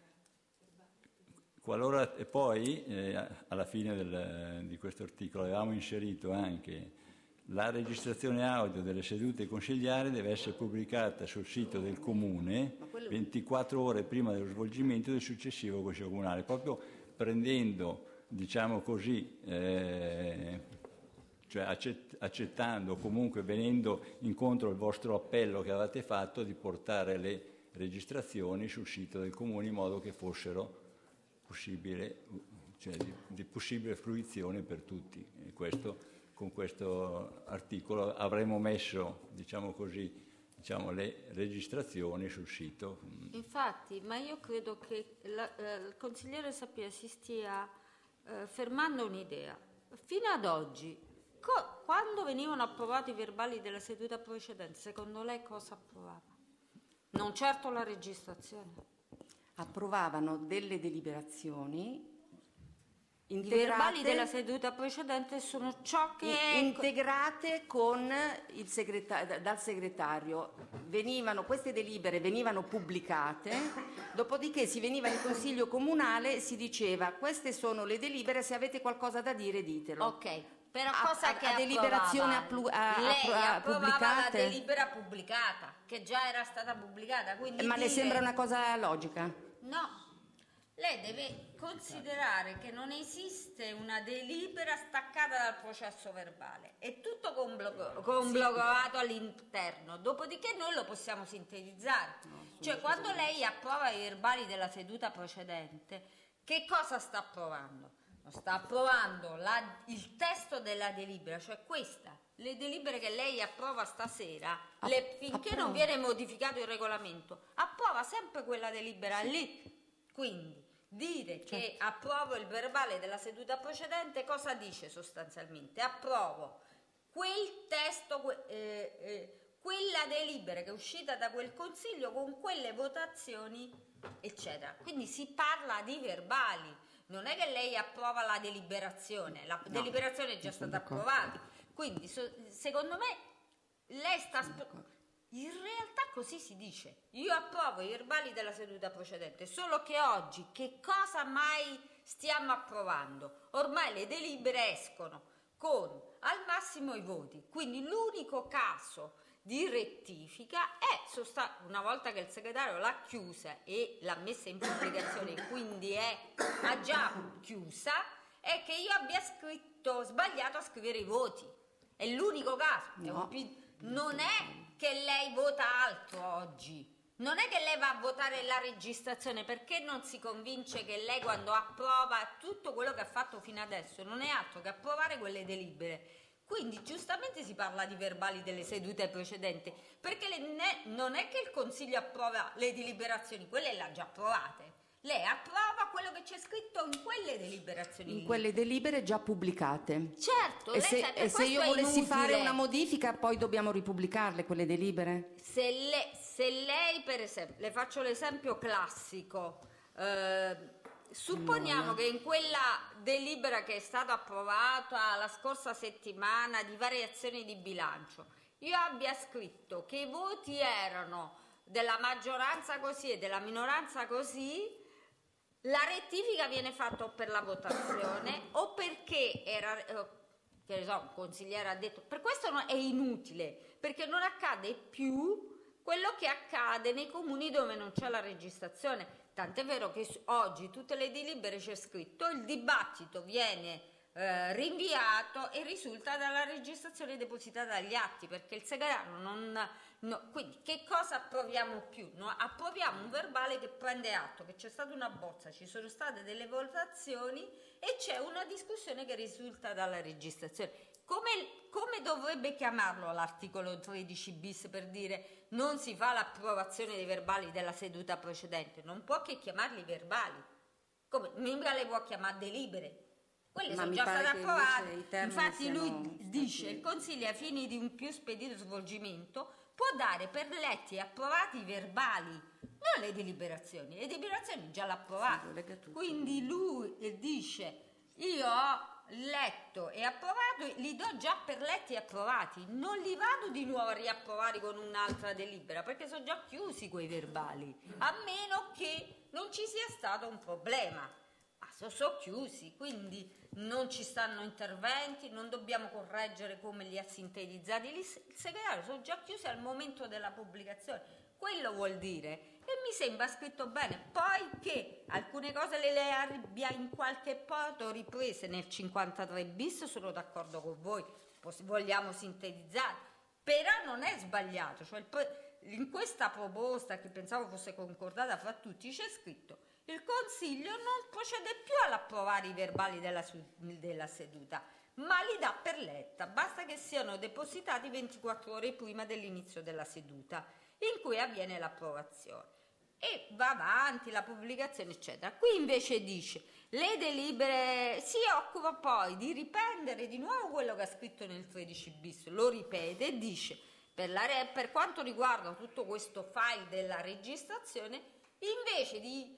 Qualora, e poi, eh, alla fine del, di questo articolo, avevamo inserito anche la registrazione audio delle sedute consigliari deve essere pubblicata sul sito del Comune ventiquattro ore prima dello svolgimento del successivo Consiglio Comunale, proprio prendendo, diciamo così, eh, cioè accett- accettando, comunque venendo incontro al vostro appello che avete fatto di portare le registrazioni sul sito del Comune in modo che fossero possibile, cioè di, di possibile fruizione per tutti. E questo, con questo articolo avremmo messo, diciamo così, diciamo, le registrazioni sul sito. Infatti, ma io credo che la, eh, il consigliere Sapia si stia eh, fermando un'idea. Fino ad oggi, co- quando venivano approvati i verbali della seduta precedente, secondo lei cosa approvava? Non certo la registrazione. Approvavano delle deliberazioni I verbali della seduta precedente sono ciò che è integrate con il segreta- dal segretario. Venivano, queste delibere venivano pubblicate, dopodiché si veniva in consiglio comunale e si diceva: queste sono le delibere, se avete qualcosa da dire ditelo. Ok, però A- cosa a- che a deliberazione approvava? applu- a- Lei a- approvava pubblicate? la delibera pubblicata, che già era stata pubblicata, quindi Ma le dire- sembra una cosa logica? No, lei deve considerare che non esiste una delibera staccata dal processo verbale, è tutto conblo- conglomerato all'interno, dopodiché noi lo possiamo sintetizzare. Cioè, quando lei approva i verbali della seduta precedente, che cosa sta approvando? Non sta approvando la- il testo della delibera, cioè questa, le delibere che lei approva stasera, le- finché non viene modificato il regolamento, approva sempre quella delibera lì. Quindi dire che approvo il verbale della seduta precedente cosa dice sostanzialmente? Approvo quel testo, que- eh, eh, quella delibera che è uscita da quel consiglio con quelle votazioni, eccetera. Quindi si parla di verbali. non è che lei approva la deliberazione, la No, deliberazione è già non sono stata d'accordo. approvata, quindi so- secondo me lei sta sp- in realtà così si dice, io approvo i verbali della seduta precedente, solo che oggi che cosa mai stiamo approvando? Ormai le delibere escono con al massimo i voti, quindi l'unico caso di rettifica è sosta- una volta che il segretario l'ha chiusa e l'ha messa in pubblicazione, quindi è ha già chiusa, è che io abbia scritto sbagliato a scrivere i voti. È l'unico caso. È No. un pi- non è che lei vota altro oggi. Non è che lei va a votare la registrazione, perché non si convince che lei, quando approva tutto quello che ha fatto fino adesso, non è altro che approvare quelle delibere. Quindi giustamente si parla di verbali delle sedute precedenti, perché le- ne- non è che il Consiglio approva le deliberazioni, quelle le ha già approvate. Lei approva quello che c'è scritto in quelle deliberazioni. In lì. quelle delibere già pubblicate. Certo, E lei se, sa- per e se questo io è volessi inutile. fare una modifica, poi dobbiamo ripubblicarle quelle delibere? Se lei, se lei, per esempio, le faccio l'esempio classico, eh, supponiamo che in quella delibera che è stata approvata la scorsa settimana di variazioni di bilancio, io abbia scritto che i voti erano della maggioranza così e della minoranza così, la rettifica viene fatta o per la votazione o perché era, eh, che ne so, un consigliere ha detto, per questo no- è inutile, perché non accade più quello che accade nei comuni dove non c'è la registrazione. Tant'è vero che s- oggi tutte le delibere c'è scritto il dibattito viene eh, rinviato e risulta dalla registrazione depositata dagli atti, perché il segretario non... no, quindi che cosa approviamo più? No, approviamo un verbale che prende atto che c'è stata una bozza, ci sono state delle votazioni e c'è una discussione che risulta dalla registrazione. Come, come dovrebbe chiamarlo l'articolo tredici bis per dire non si fa l'approvazione dei verbali della seduta precedente? Non può che chiamarli verbali. Come? Mica le può chiamare delibere. Quelle Ma sono mi già pare state che approvate. invece i termini Infatti siano lui stati- dice il Consiglio ai fini di un più spedito svolgimento può dare per letti e approvati i verbali, non le deliberazioni. Le deliberazioni già l'ha Sì, approvate. lo lega tutto. Quindi lui eh, dice io ho letto e approvato, li do già per letti e approvati, non li vado di nuovo a riapprovare con un'altra delibera perché sono già chiusi quei verbali, a meno che non ci sia stato un problema. Ma sono so chiusi, quindi non ci stanno interventi, non dobbiamo correggere come li ha sintetizzati il segretario, sono già chiusi al momento della pubblicazione. Quello vuol dire, e mi sembra scritto bene, poi che alcune cose le, le abbia in qualche modo riprese nel cinquantatré bis, sono d'accordo con voi, pos- vogliamo sintetizzare, però non è sbagliato, cioè il pro- in questa proposta che pensavo fosse concordata fra tutti c'è scritto il Consiglio non procede più all'approvare i verbali della, su- della seduta, ma li dà per letta, basta che siano depositati ventiquattro ore prima dell'inizio della seduta in cui avviene l'approvazione e va avanti la pubblicazione eccetera. Qui invece dice le delibere, si occupa poi di riprendere di nuovo quello che ha scritto nel tredici bis, lo ripete e dice per, la re- per quanto riguarda tutto questo file della registrazione, invece di,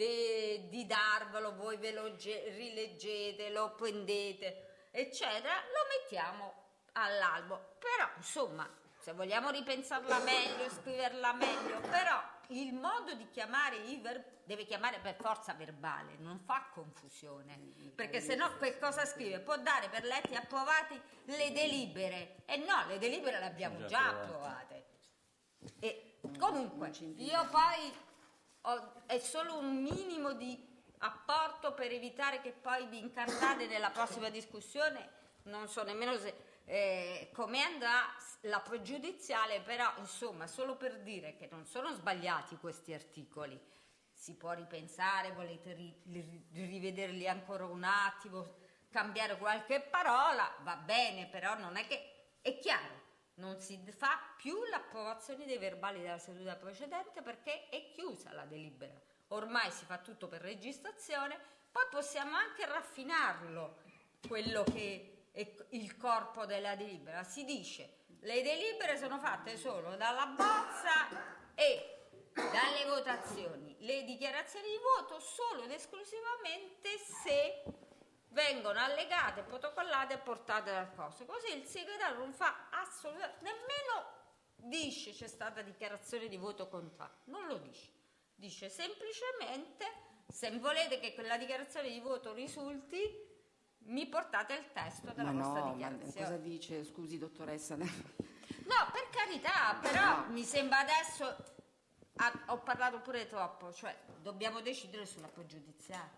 de- di darvelo, voi ve lo ge- rileggete, lo prendete eccetera, lo mettiamo all'albo. Però insomma, se vogliamo ripensarla meglio, scriverla meglio, però il modo di chiamare i verbali deve chiamare per forza verbale, non fa confusione, perché se no che cosa scrive? Può dare per letti e approvati le delibere, e no, le delibere le abbiamo Già già approvate. approvate. E comunque io poi ho, è solo un minimo di apporto per evitare che poi vi incartate nella prossima discussione, non so nemmeno se Eh, come andrà la pregiudiziale, però insomma solo per dire che non sono sbagliati questi articoli, si può ripensare, volete ri- ri- rivederli ancora un attimo, cambiare qualche parola, va bene, però non è che è chiaro, non si fa più l'approvazione dei verbali della seduta precedente perché è chiusa la delibera, ormai si fa tutto per registrazione, poi possiamo anche raffinarlo quello che e il corpo della delibera, si dice le delibere sono fatte solo dalla bozza e dalle votazioni le dichiarazioni di voto solo ed esclusivamente se vengono allegate, protocollate e portate dal coso. Così il segretario non fa assolutamente, nemmeno dice c'è stata dichiarazione di voto contrario, non lo dice. Dice semplicemente, se volete che quella dichiarazione di voto risulti, mi portate il testo della ma vostra no, dichiarazione. Ma cosa dice? Scusi, dottoressa. No, per carità, però mi sembra adesso, ah, ho parlato pure troppo, cioè dobbiamo decidere sulla pregiudiziale.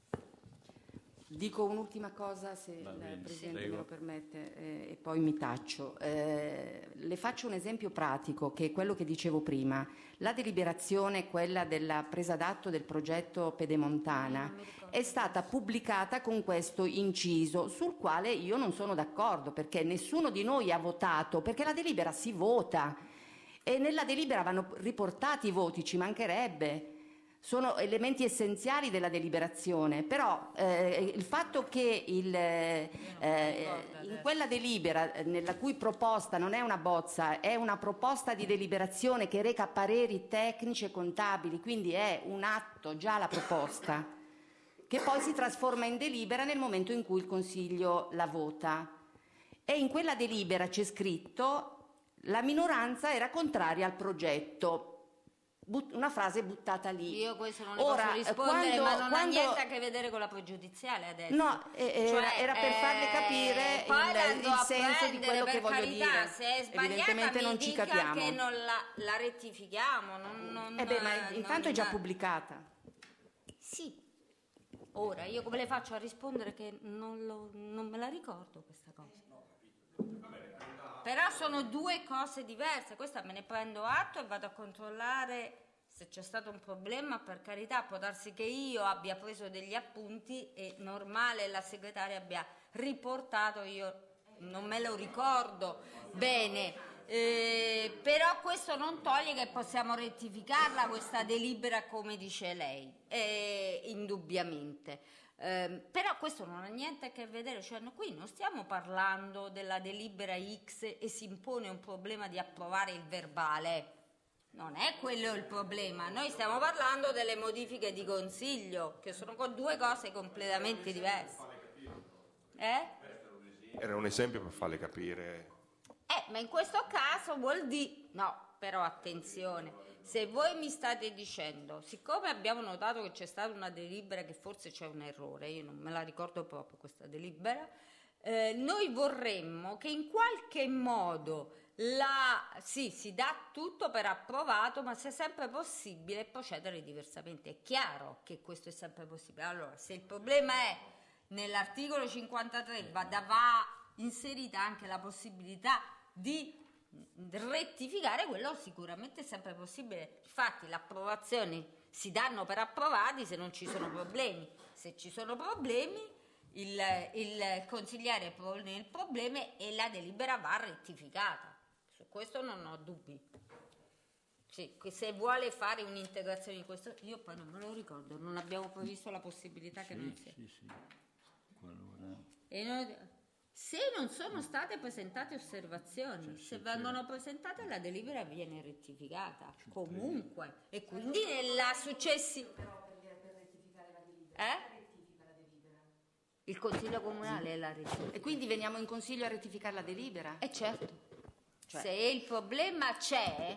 Dico un'ultima cosa, se Va il bene, Presidente prego. me lo permette, eh, e poi mi taccio. Eh, le faccio un esempio pratico, che è quello che dicevo prima. La deliberazione, quella della presa d'atto del progetto Pedemontana, è stata pubblicata con questo inciso, sul quale io non sono d'accordo, perché nessuno di noi ha votato, perché la delibera si vota, e nella delibera vanno riportati i voti, ci mancherebbe. Sono elementi essenziali della deliberazione, però eh, il fatto che il, eh, in quella delibera, nella cui proposta non è una bozza, è una proposta di deliberazione che reca pareri tecnici e contabili, quindi è un atto, già la proposta, che poi si trasforma in delibera nel momento in cui il Consiglio la vota. E in quella delibera c'è scritto: la minoranza era contraria al progetto. But- una frase buttata lì. Io questo non ne Ora, posso rispondere, quando, ma non quando... ha niente a che vedere con la pregiudiziale adesso. No, eh, Cioè, era, era per farle capire eh, poi la il, andrò il a senso di prendere, quello per che voglio carità, dire. Se è sbagliata, Evidentemente mi non ci dica capiamo. che non la, la rettifichiamo. Non, non, Eh beh, ma non- intanto è già pubblicata. Sì. Ora, io come le faccio a rispondere che non, lo- non me la ricordo questa cosa? Però sono due cose diverse. Questa me ne prendo atto e vado a controllare se c'è stato un problema. Per carità, può darsi che io abbia preso degli appunti e normale la segretaria abbia riportato, io non me lo ricordo bene. Eh, però questo non toglie che possiamo rettificarla questa delibera, come dice lei, eh, indubbiamente. Eh, però questo non ha niente a che vedere, cioè no, qui non stiamo parlando della delibera X e si impone un problema di approvare il verbale, non è quello il problema. Noi stiamo parlando delle modifiche di consiglio, che sono con due cose completamente diverse. Eh? Era un esempio per farle capire. Eh, ma in questo caso vuol dire... No, però attenzione, se voi mi state dicendo, siccome abbiamo notato che c'è stata una delibera che forse c'è un errore, io non me la ricordo proprio questa delibera, eh, noi vorremmo che in qualche modo la... sì, si dà tutto per approvato, ma sia sempre possibile procedere diversamente. È chiaro che questo è sempre possibile. Allora, se il problema è nell'articolo cinquantatré va, va inserita anche la possibilità di rettificare, quello sicuramente è sempre possibile. Infatti le approvazioni si danno per approvati se non ci sono problemi. Se ci sono problemi il, il consigliere pone il problema e la delibera va rettificata. Su questo non ho dubbi. Sì, se vuole fare un'integrazione di questo, io poi non me lo ricordo, non abbiamo previsto la possibilità che Sì, non sia. sì, sì. Qualora... E noi, se non sono state presentate osservazioni, se vengono presentate la delibera viene rettificata comunque, e quindi nella successiva... Eh? Il Consiglio Comunale è la rettifica. E quindi veniamo in Consiglio a rettificare la delibera? E certo, Cioè- se il problema c'è...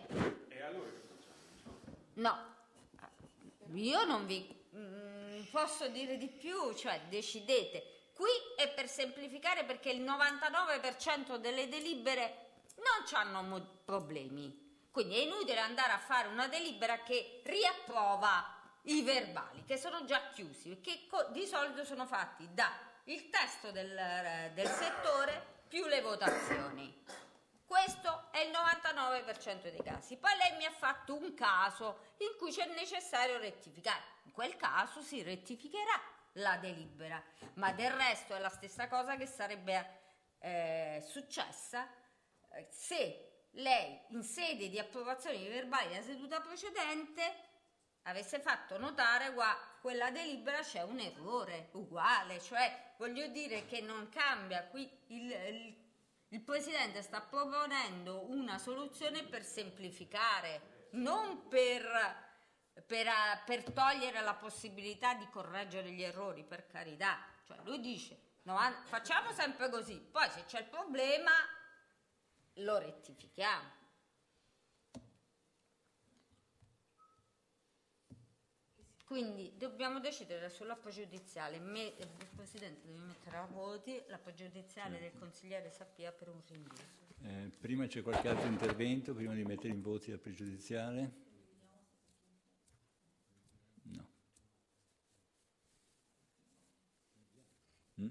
No, io non vi mm, posso dire di più, cioè decidete. Qui è per semplificare, perché il novantanove per cento delle delibere non hanno mo- problemi. Quindi è inutile andare a fare una delibera che riapprova i verbali, che sono già chiusi, che co- di solito sono fatti da il testo del, del settore più le votazioni. Questo è il novantanove per cento dei casi. Poi lei mi ha fatto un caso in cui c'è necessario rettificare. In quel caso si rettificherà la delibera, ma del resto è la stessa cosa che sarebbe eh, successa eh, se lei in sede di approvazione dei verbali della seduta precedente avesse fatto notare: qua quella delibera c'è un errore uguale, cioè voglio dire che non cambia. Qui il, il, il Presidente sta proponendo una soluzione per semplificare, non per, per, per togliere la possibilità di correggere gli errori, per carità, cioè lui dice no, facciamo sempre così, poi se c'è il problema lo rettifichiamo. Quindi dobbiamo decidere sulla pregiudiziale. Me, il Presidente deve mettere a voti la pregiudiziale del consigliere Sappia per un rinvio. Eh, prima c'è qualche altro intervento, prima di mettere in voti la pregiudiziale? No. Mm?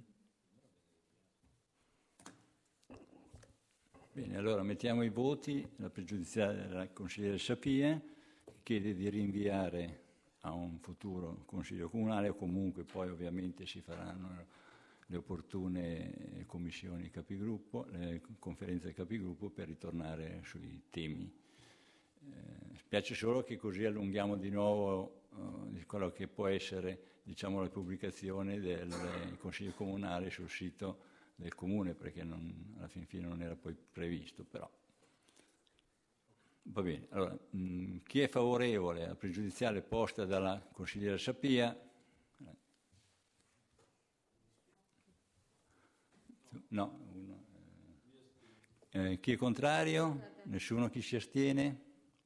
Bene, allora mettiamo i voti, la pregiudiziale del consigliere Sappia, che chiede di rinviare a un futuro consiglio comunale, o comunque poi ovviamente si faranno le opportune commissioni capigruppo, le conferenze capigruppo per ritornare sui temi. Eh, spiace solo che così allunghiamo di nuovo eh, quello che può essere, diciamo, la pubblicazione del consiglio comunale sul sito del comune, perché non, alla fin fine non era poi previsto, però. Va bene, allora, mh, chi è favorevole alla pregiudiziale posta dalla consigliera Sappia? No, uno. Eh, chi è contrario? Nessuno. Chi si astiene?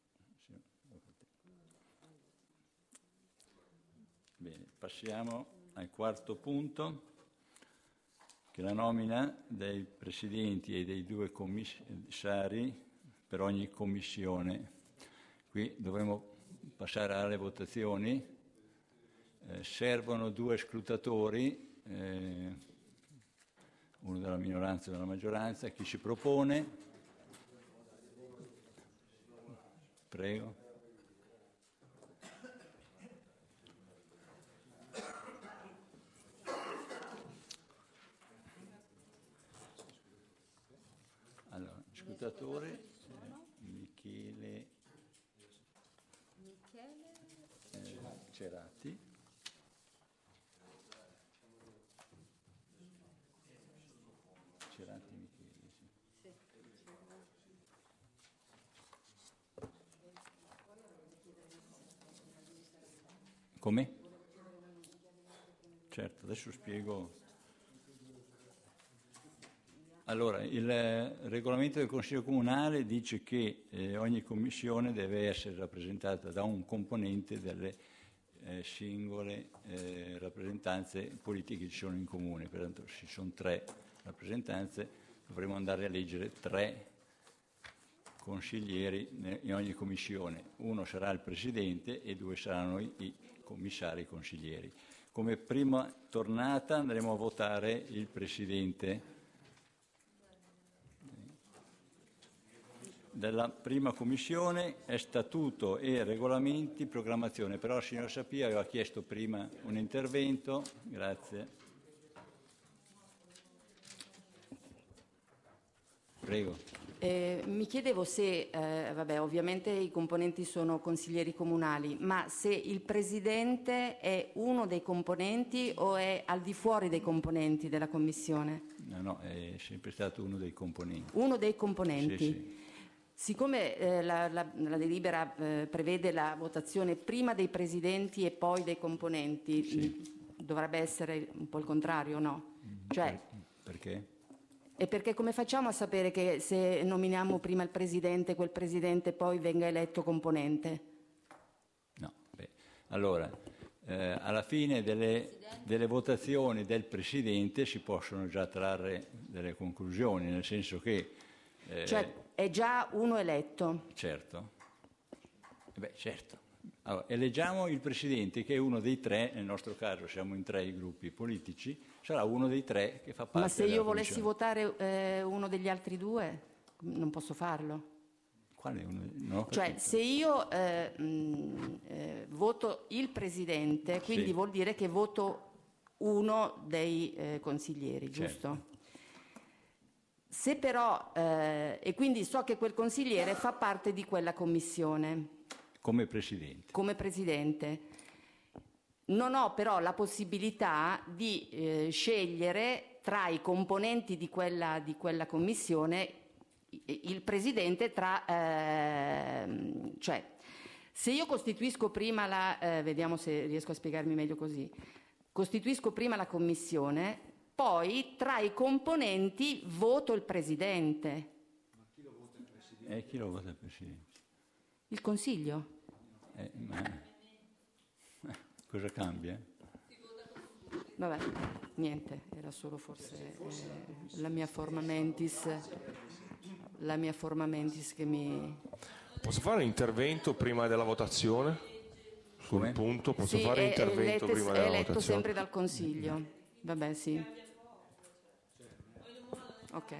Bene, passiamo al quarto punto, che è la nomina dei presidenti e dei due commissari per ogni commissione. Qui dovremo passare alle votazioni. Eh, servono due scrutatori, eh, uno della minoranza e uno della maggioranza. Chi si propone? Prego. Allora, scrutatore. Michele, Michele eh, Cerati, Cerati Michele, sì. Come? Certo, adesso spiego. Allora, il regolamento del Consiglio Comunale dice che eh, ogni commissione deve essere rappresentata da un componente delle eh, singole eh, rappresentanze politiche che ci sono in comune. Pertanto ci sono tre rappresentanze, dovremo andare a leggere tre consiglieri in ogni commissione. Uno sarà il presidente e due saranno i, i commissari consiglieri. Come prima tornata andremo a votare il presidente della prima commissione, è statuto e regolamenti, programmazione. Però il signor Sappia aveva chiesto prima un intervento. Grazie. Prego. Eh, mi chiedevo se, eh, vabbè, ovviamente i componenti sono consiglieri comunali, ma se il presidente è uno dei componenti o è al di fuori dei componenti della commissione? No, no, è sempre stato uno dei componenti. Uno dei componenti. Sì, sì. Siccome eh, la, la, la delibera eh, prevede la votazione prima dei presidenti e poi dei componenti, Sì. mh, dovrebbe essere un po' il contrario, no? Cioè, Perché? e perché come facciamo a sapere che se nominiamo prima il presidente, quel presidente poi venga eletto componente? No, beh. Allora, eh, alla fine delle, delle votazioni del presidente si possono già trarre delle conclusioni, nel senso che... Eh, Cioè, è già uno eletto. Certo. Eh beh, certo. Allora, eleggiamo il presidente, che è uno dei tre, nel nostro caso siamo in tre i gruppi politici, sarà uno dei tre che fa parte. Ma se della io volessi commissione. votare eh, uno degli altri due, non posso farlo? Quale uno? No, Cioè, se io eh, mh, eh, voto il presidente, quindi Sì. vuol dire che voto uno dei eh, consiglieri, Certo. giusto? Se però, eh, e quindi so che quel consigliere fa parte di quella commissione come presidente. come presidente, non ho però la possibilità di eh, scegliere tra i componenti di quella, di quella commissione il presidente tra, eh, cioè Se io costituisco prima la, eh, vediamo se riesco a spiegarmi meglio così, costituisco prima la commissione, poi tra i componenti voto il presidente. Ma chi lo vota il presidente? Eh, chi lo vota il presidente? Il consiglio. Eh, ma... eh, cosa cambia? Vabbè, niente, era solo forse eh, la mia forma mentis, la mia forma mentis che mi... Posso fare un intervento prima della votazione? Sul Come? punto, posso sì, fare un è, intervento è, prima è della eletto votazione? sempre dal Consiglio. Vabbè, sì. Ok.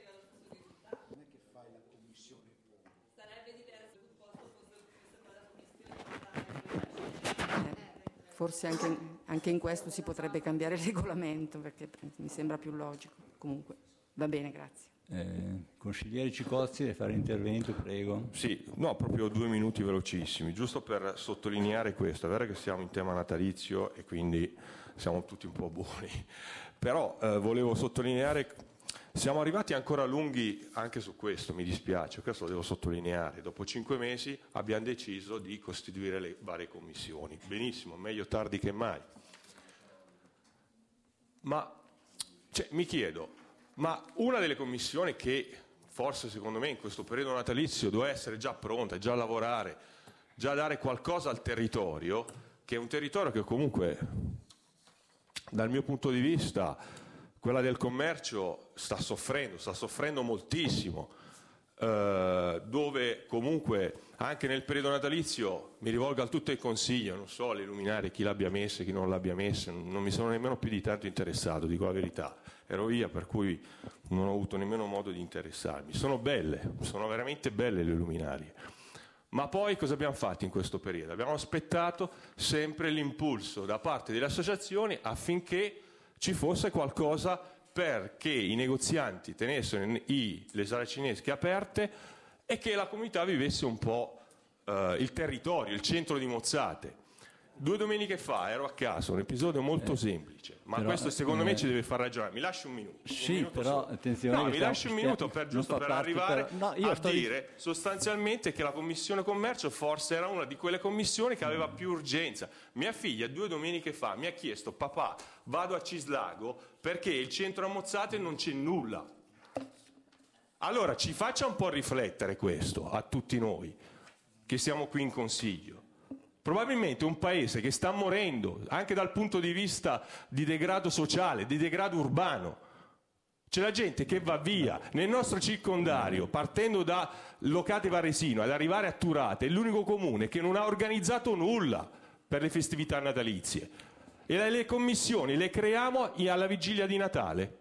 Forse anche in, anche in questo si potrebbe cambiare il regolamento, perché mi sembra più logico. Comunque, va bene, grazie. Eh, consigliere Cicozzi, deve fare intervento, prego. Sì, no, proprio due minuti velocissimi, giusto per sottolineare questo. È vero che siamo in tema natalizio e quindi siamo tutti un po' buoni, però eh, volevo sottolineare, siamo arrivati ancora lunghi anche su questo, mi dispiace, questo lo devo sottolineare. Dopo cinque mesi abbiamo deciso di costituire le varie commissioni. Benissimo, meglio tardi che mai. Ma cioè, mi chiedo, ma una delle commissioni che forse secondo me in questo periodo natalizio doveva essere già pronta, già lavorare, già dare qualcosa al territorio, che è un territorio che comunque dal mio punto di vista, quella del commercio sta soffrendo, sta soffrendo moltissimo, eh, dove comunque anche nel periodo natalizio mi rivolgo a tutto il consiglio, non so le luminarie chi l'abbia messa e chi non l'abbia messa, non mi sono nemmeno più di tanto interessato, dico la verità, ero via per cui non ho avuto nemmeno modo di interessarmi. Sono belle, sono veramente belle le luminarie. Ma poi cosa abbiamo fatto in questo periodo? Abbiamo aspettato sempre l'impulso da parte delle associazioni affinché ci fosse qualcosa perché i negozianti tenessero i, le saracinesche aperte e che la comunità vivesse un po' eh, il territorio, il centro di Mozzate. Due domeniche fa ero a casa, un episodio molto eh, semplice, ma però, questo secondo eh, me ci deve far ragionare. Mi lasci un minuto? Sì, un minuto però solo. attenzione. No, mi stiamo, lasci un minuto per, giusto per parte, arrivare però, no, io a dire di... sostanzialmente che la Commissione Commercio forse era una di quelle commissioni che aveva più urgenza. Mia figlia due domeniche fa mi ha chiesto: papà, vado a Cislago perché il centro a Mozzate non c'è nulla. Allora ci faccia un po' riflettere questo a tutti noi che siamo qui in Consiglio. Probabilmente un paese che sta morendo anche dal punto di vista di degrado sociale, di degrado urbano. C'è la gente che va via. Nel nostro circondario, partendo da Locate Varesino ad arrivare a Turate, è l'unico comune che non ha organizzato nulla per le festività natalizie. E le commissioni le creiamo alla vigilia di Natale.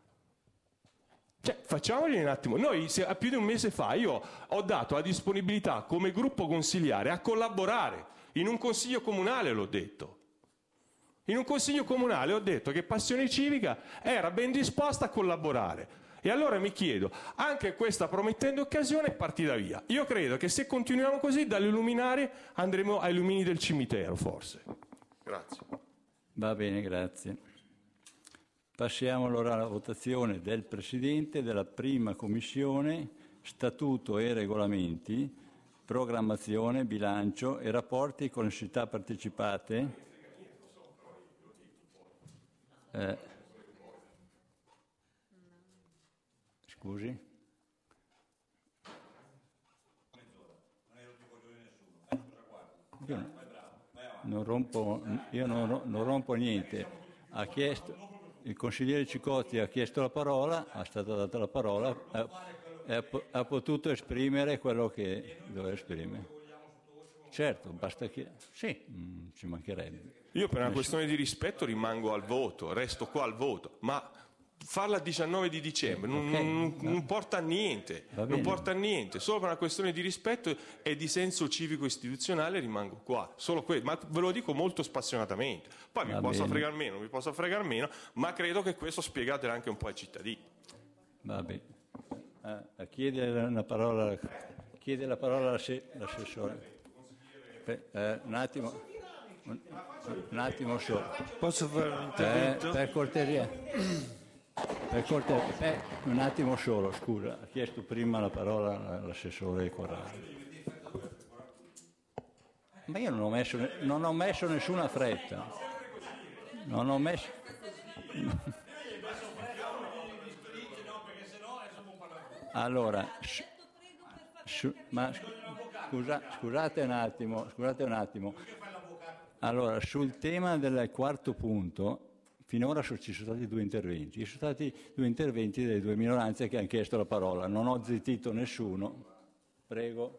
Cioè, facciamoli un attimo. Noi se, più di un mese fa io ho dato la disponibilità come gruppo consigliare a collaborare. In un consiglio comunale l'ho detto. In un consiglio comunale ho detto che Passione Civica era ben disposta a collaborare. E allora mi chiedo, anche questa promettente occasione è partita via. Io credo che se continuiamo così dalle luminarie andremo ai lumini del cimitero, forse. Grazie. Va bene, grazie. Passiamo allora alla votazione del Presidente della prima Commissione, Statuto e Regolamenti, Programmazione, Bilancio e Rapporti con le società partecipate. Eh, scusi? Io non rompo, io non, non rompo niente. Ha chiesto, il consigliere Cicozzi ha chiesto la parola, ha stata data la parola, ha, ha, ha potuto esprimere quello che doveva esprimere. Certo, basta che... Sì, mh, ci mancherebbe. Io per una questione di rispetto rimango al voto, resto qua al voto, ma farla il diciannove di dicembre non, okay, non, no. non porta a niente, non porta a niente, solo per una questione di rispetto e di senso civico istituzionale rimango qua, solo questo, ma ve lo dico molto spassionatamente, poi Va mi posso bene. fregare meno, mi posso fregare meno, ma credo che questo spiegatelo anche un po' ai cittadini. Va bene. Eh, chiede la parola, chiede la parola all'assessore. Eh, un attimo, un, un attimo solo. Posso fare un intervento? Eh, per cortesia. Per cortesia, eh, un attimo solo, scusa, ha chiesto prima la parola l'assessore Corrado. Ma io non ho messo, non ho messo nessuna fretta. Non ho messo... Allora, su, ma scusa, scusate un attimo, scusate un attimo. Allora, sul tema del quarto punto, finora ci sono stati due interventi. Ci sono stati due interventi delle due minoranze che hanno chiesto la parola. Non ho zittito nessuno. Prego.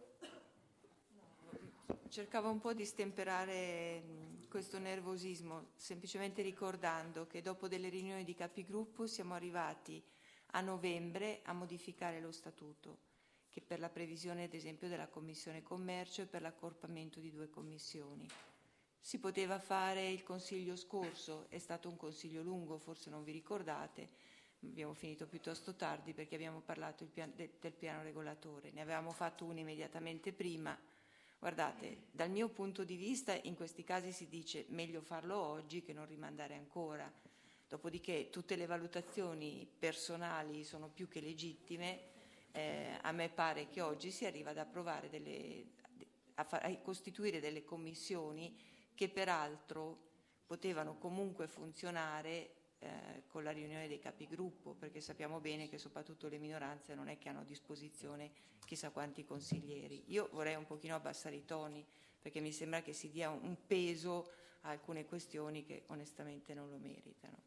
Cercavo un po' di stemperare questo nervosismo, semplicemente ricordando che dopo delle riunioni di capigruppo siamo arrivati a novembre a modificare lo statuto, che per la previsione ad esempio della Commissione Commercio e per l'accorpamento di due commissioni. Si poteva fare il consiglio scorso, è stato un consiglio lungo, forse non vi ricordate, abbiamo finito piuttosto tardi perché abbiamo parlato il pian- de- del piano regolatore, ne avevamo fatto uno immediatamente prima. Guardate, dal mio punto di vista in questi casi si dice meglio farlo oggi che non rimandare ancora. Dopodiché tutte le valutazioni personali sono più che legittime, eh, a me pare che oggi si arriva ad approvare delle, a, fa, a costituire delle commissioni che peraltro potevano comunque funzionare eh, con la riunione dei capigruppo, perché sappiamo bene che soprattutto le minoranze non è che hanno a disposizione chissà quanti consiglieri. Io vorrei un pochino abbassare i toni, perché mi sembra che si dia un peso a alcune questioni che onestamente non lo meritano.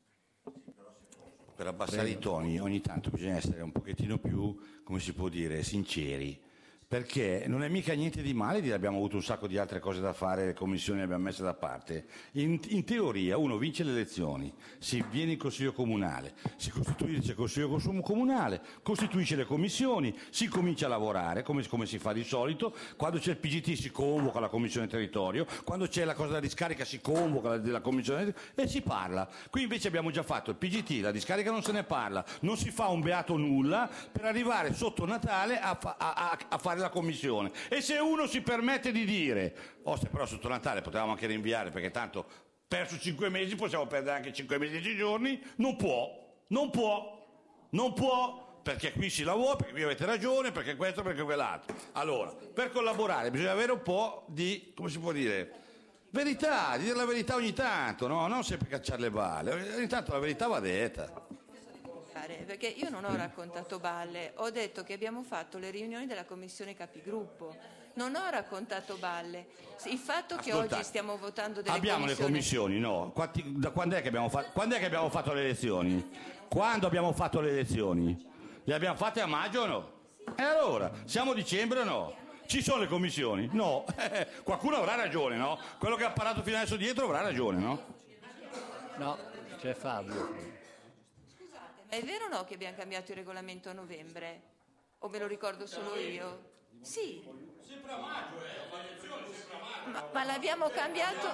Per abbassare i toni ogni tanto bisogna essere un pochettino più, come si può dire, sinceri, perché non è mica niente di male dire abbiamo avuto un sacco di altre cose da fare, le commissioni le abbiamo messe da parte. In, in teoria uno vince le elezioni, si viene in consiglio comunale, si costituisce il consiglio comunale, costituisce le commissioni, si comincia a lavorare come, come si fa di solito, quando c'è il P G T si convoca la commissione territorio, quando c'è la cosa della discarica si convoca la, la commissione e si parla. Qui invece abbiamo già fatto il P G T, la discarica non se ne parla, non si fa un beato nulla per arrivare sotto Natale a, fa, a, a, a fare la commissione. E se uno si permette di dire oh, se però sotto Natale potevamo anche rinviare perché tanto perso cinque mesi possiamo perdere anche cinque mesi di giorni, non può, non può, non può, perché qui si lavora, perché qui avete ragione, perché questo, perché quell'altro. Allora, per collaborare bisogna avere un po' di, come si può dire, verità, di dire la verità ogni tanto, no? Non sempre cacciare le balle, ogni tanto la verità va detta. Perché io non ho raccontato balle, ho detto che abbiamo fatto le riunioni della Commissione Capigruppo, non ho raccontato balle. Il fatto che Ascoltate, oggi stiamo votando delle abbiamo commissioni... le commissioni, no? Quanti, da quando è che abbiamo fatto, quando è che abbiamo fatto le elezioni? Quando abbiamo fatto le elezioni? Le abbiamo fatte a maggio o no? E allora, siamo a dicembre o no? Ci sono le commissioni? No. Eh, qualcuno avrà ragione, no? Quello che ha parlato fino adesso dietro avrà ragione, no? No, c'è Fabio. Ma è vero o no che abbiamo cambiato il regolamento a novembre? O me lo ricordo solo io? Sì. Sempre a maggio, eh? Le elezioni sempre a maggio. Ma, ma l'abbiamo cambiato...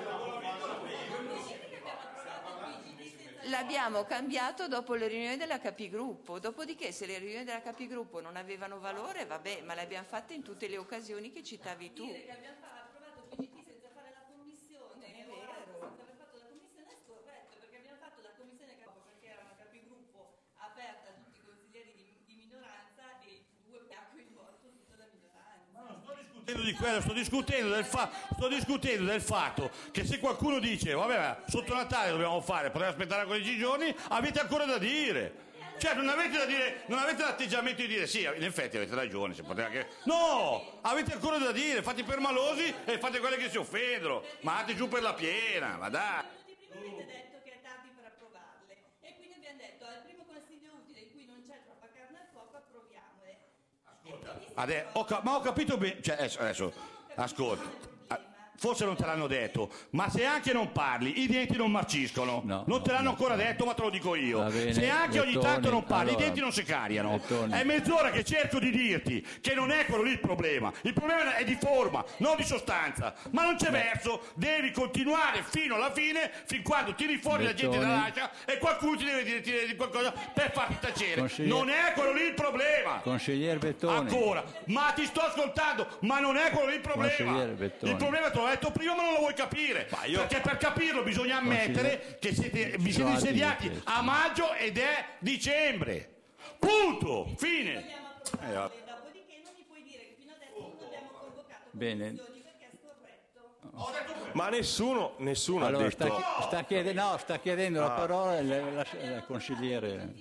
L'abbiamo cambiato dopo le riunioni della Capigruppo. Dopodiché, se le riunioni della Capigruppo non avevano valore, vabbè, ma le abbiamo fatte in tutte le occasioni che citavi tu. Dire che abbiamo approvato il P G T senza fare la commissione, o senza aver fatto la commissione è scorretto, perché abbiamo fatto la commissione perché era una capigruppo aperta a tutti i consiglieri di, di minoranza e due che ha coinvolto tutta la minoranza. Ma non sto discutendo di quello, sto discutendo del, fa- sto discutendo del fatto che se qualcuno dice vabbè sotto Natale dobbiamo fare, potete aspettare quindici giorni, avete ancora da dire. Cioè non avete da dire, non avete l'atteggiamento di dire sì, in effetti avete ragione, si poteva anche... No! Avete ancora da dire, fate i permalosi e fate quelle che si offendono, ma andate giù per la piena, ma dai! Prima avete detto che è tardi per approvarle e quindi abbiamo detto al primo consiglio utile in cui non c'è troppa carne al fuoco approviamole. Ascolta, Ade- ho ca- ma ho capito bene, cioè adesso, adesso ascolta. Forse non te l'hanno detto, ma se anche non parli, i denti non marciscono. No, non te l'hanno no, ancora no. detto, ma te lo dico io. Bene, se anche ogni Bettoni, tanto non parli, allora, i denti non si cariano. Bettoni. È mezz'ora che cerco di dirti che non è quello lì il problema. Il problema è di forma, non di sostanza. Ma non c'è verso, devi continuare fino alla fine, fin quando tiri fuori Bettoni. la gente dalla lascia e qualcuno ti deve dire, dire di qualcosa per farti tacere. Consigliere... Non è quello lì il problema. Consigliere Bettoni. Ancora, ma ti sto ascoltando, ma non è quello lì il problema. Consigliere Bettoni. Il problema te l'ho detto prima, ma non lo vuoi capire. Io... Perché per capirlo bisogna ammettere che siete, vi siete insediati a maggio ed è dicembre. Punto. Fine. Eh, dopodiché non mi puoi dire che fino adesso non abbiamo convocato Bene. commissioni perché è scorretto. Ma nessuno, nessuno Allora, ha detto... sta, sta, chiede- no, sta chiedendo la Ah. parola il, la- il consigliere.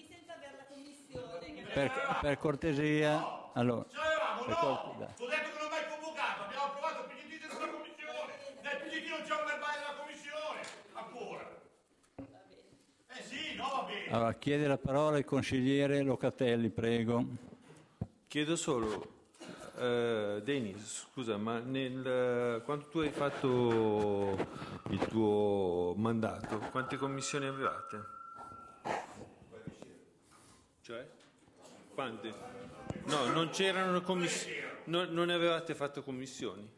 Per, per cortesia, allora, Ce l'avevamo, per no! cor- dai. Ti ho detto che non mai convocato, abbiamo approvato il P G T senza la commissione. Nel P G T non c'è un verbale della commissione, ancora. Eh sì, no, va bene. Allora, chiede la parola il consigliere Locatelli, prego. Chiedo solo, eh, Denis, scusa, ma nel, quando tu hai fatto il tuo mandato, quante commissioni avevate? Cioè? Quante? No, non c'erano commissioni, non, non avevate fatto commissioni?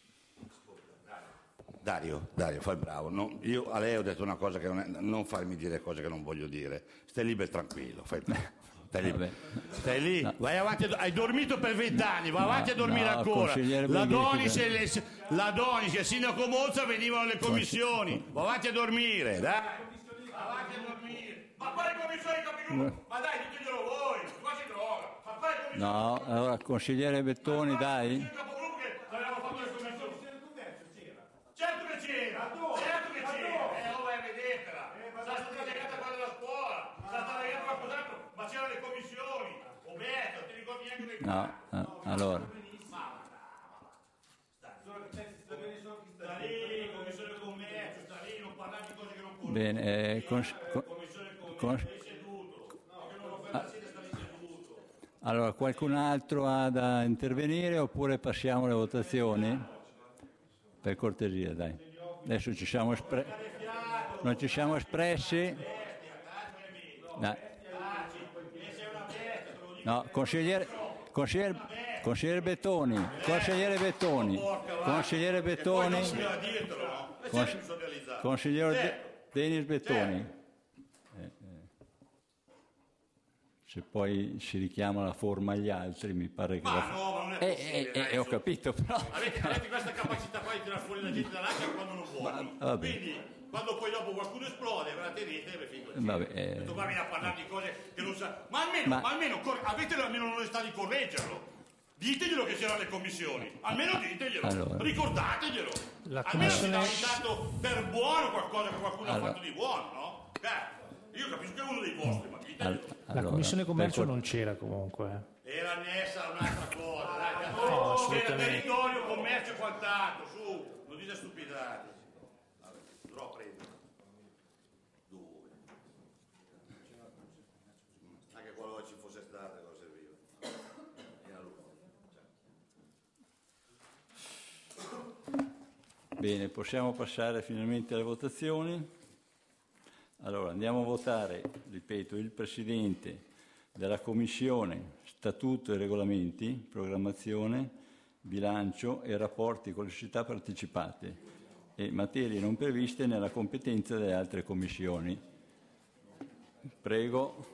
Dario, Dario, fai il bravo. No, io a lei ho detto una cosa che non, è, non farmi dire cose che non voglio dire. Stai libero e tranquillo, fai il bravo. Stai lì, Vabbè. stai lì. No. Vai avanti, a- hai dormito per vent'anni, vai No, avanti a dormire no, ancora. consigliere La Borghetti, Donis, dai. e le- la Donis e il sindaco Mozza venivano alle commissioni. Vai avanti a dormire, dai. Avanti a dormire. Ma quale commissione capigruppo? Ma dai, diteglielo voi, qua si droga. Ma quale commissione? No, allora, consigliere Bettoni, dai. Il capogruppo che avevamo fatto le commissioni. Certo che c'era, certo che c'era. Eh, oh, eh, vedetela. Sarà stata legata a quella della scuola, sarà stata legata a qualcos'altro, ma c'erano le commissioni. Roberto, ti ricordi neanche dei No, eh, allora. Sta lì, commissione del commercio, sta lì, non parlare di cose che non conosco. Bene, eh, cons- co- Commissione del commercio, cons- stai seduto. No, che non lo fai la sera, stai seduto. allora, qualcun altro ha da intervenire oppure passiamo alle votazioni? Per cortesia, dai. Adesso ci siamo espre- non ci siamo espressi. Dai. No, consigliere, consigliere, consigliere Bettoni, consigliere Bettoni, consigliere Bettoni, cons- consigliere De- Denis Bettoni. Eh, eh. Se poi si richiama la forma agli altri, mi pare che... Ma la- no, ma non è Eh, possibile. eh, dai, eh, ho su. capito, però... Avete, avete questa capacità qua di tirare fuori la gente dall'acqua quando non vogliono. Va- vabbè. Quindi, quando poi dopo qualcuno esplode, ve la tenete e vi finito. Vabbè, eh. Detto, qua viene a parlare di cose che non sa. Ma almeno, Ma- ma almeno cor- avete almeno l'onestà di correggerlo. Diteglielo che c'erano le commissioni, almeno diteglielo, Allora. ricordateglielo. La Almeno si commissione- dà dato per buono qualcosa che qualcuno Allora. ha fatto di buono, no? Beh, io capisco che è uno dei vostri, ma diteglielo. All- La allora, commissione per commercio cor- non c'era comunque. Era annessa a un'altra cosa, dai, No, c'era assolutamente. territorio, commercio e quant'altro, su, non dite stupidate. Vabbè, dovrò prendere. Dove? Anche qualora ci fosse stata, cosa serviva? Era lui. Bene, possiamo passare finalmente alle votazioni. Allora, andiamo a votare, ripeto, il Presidente della Commissione Statuto e Regolamenti, Programmazione, Bilancio e Rapporti con le società partecipate e materie non previste nella competenza delle altre commissioni. Prego.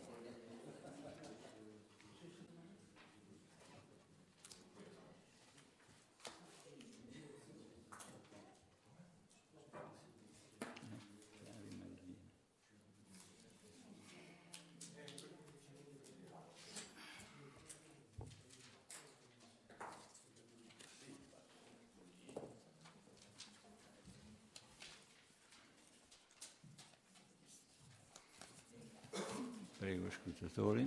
Prego, scrutatori.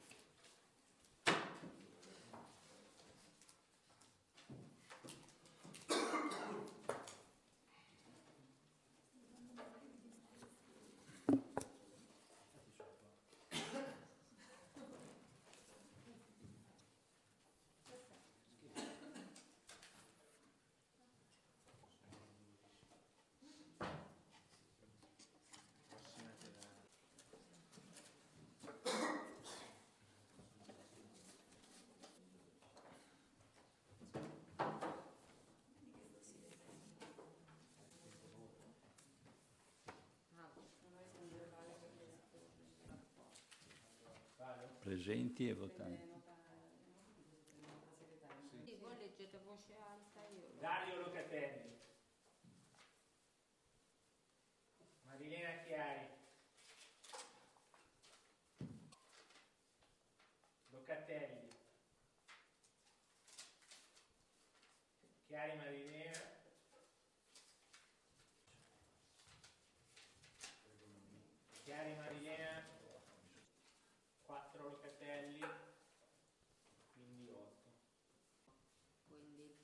Presenti e votanti. Sì, voi leggete a voce alta, io... Dario Locatelli, Marilena Chiari, Locatelli, Chiari Marilena,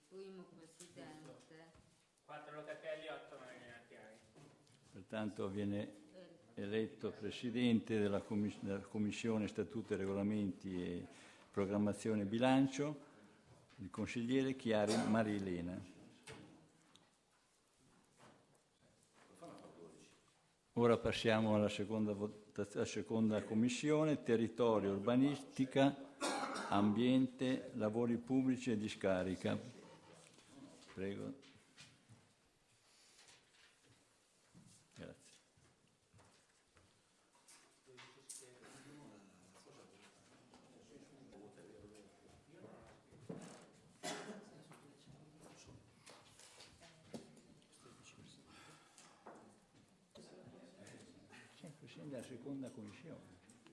primo presidente. quattro Locatelli, otto Marilena Chiari. Pertanto viene eletto Presidente della, commiss- della Commissione Statuto e Regolamenti e Programmazione e Bilancio il consigliere Chiari Marilena. Ora passiamo alla seconda, votaz- alla seconda commissione, territorio, urbanistica, ambiente, lavori pubblici e discarica. Prego. Grazie. Presidente della seconda commissione.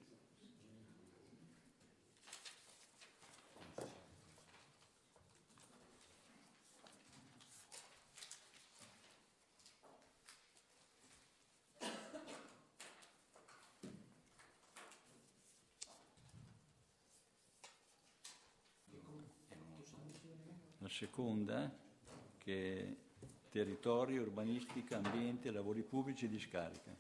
La seconda, che è territorio, urbanistica, ambiente, lavori pubblici e discarica.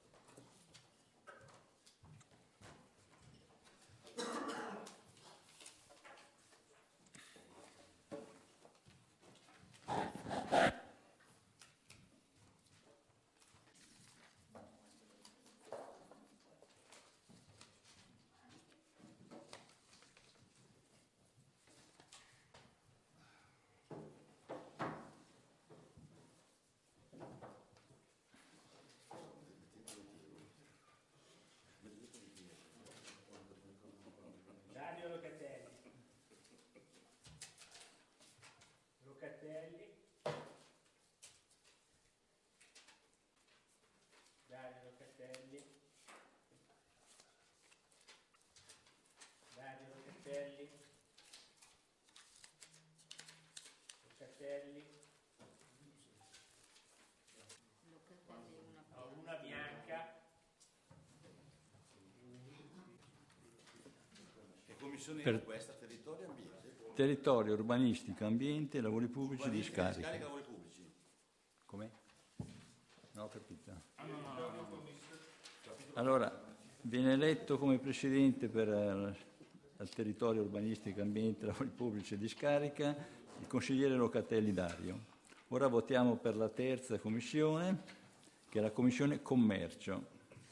Dario Locatelli. Locatelli. Dario Locatelli. Dario Locatelli. Locatelli. Locatelli una Ho una bianca. Che commissione Per- era questa? Territorio e ambiente? Territorio, urbanistica, ambiente, lavori pubblici e Urbanistica, discarica. discarica, lavori pubblici. Come? Non ho capito. Allora, viene eletto come Presidente per eh, il territorio, urbanistica, ambiente, lavori pubblici e discarica il consigliere Locatelli Dario. Ora votiamo per la terza commissione, che è la Commissione Commercio.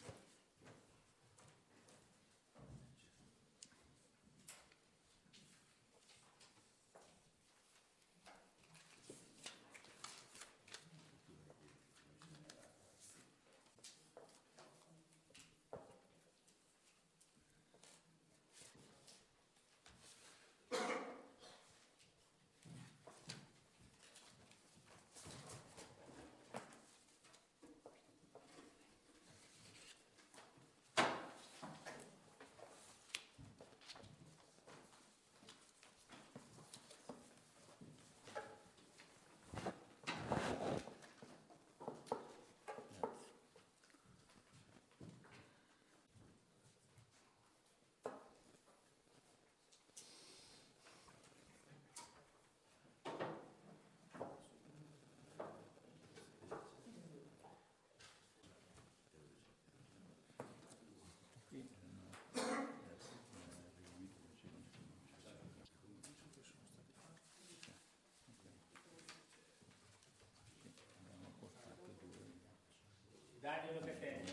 Dario Locatelli.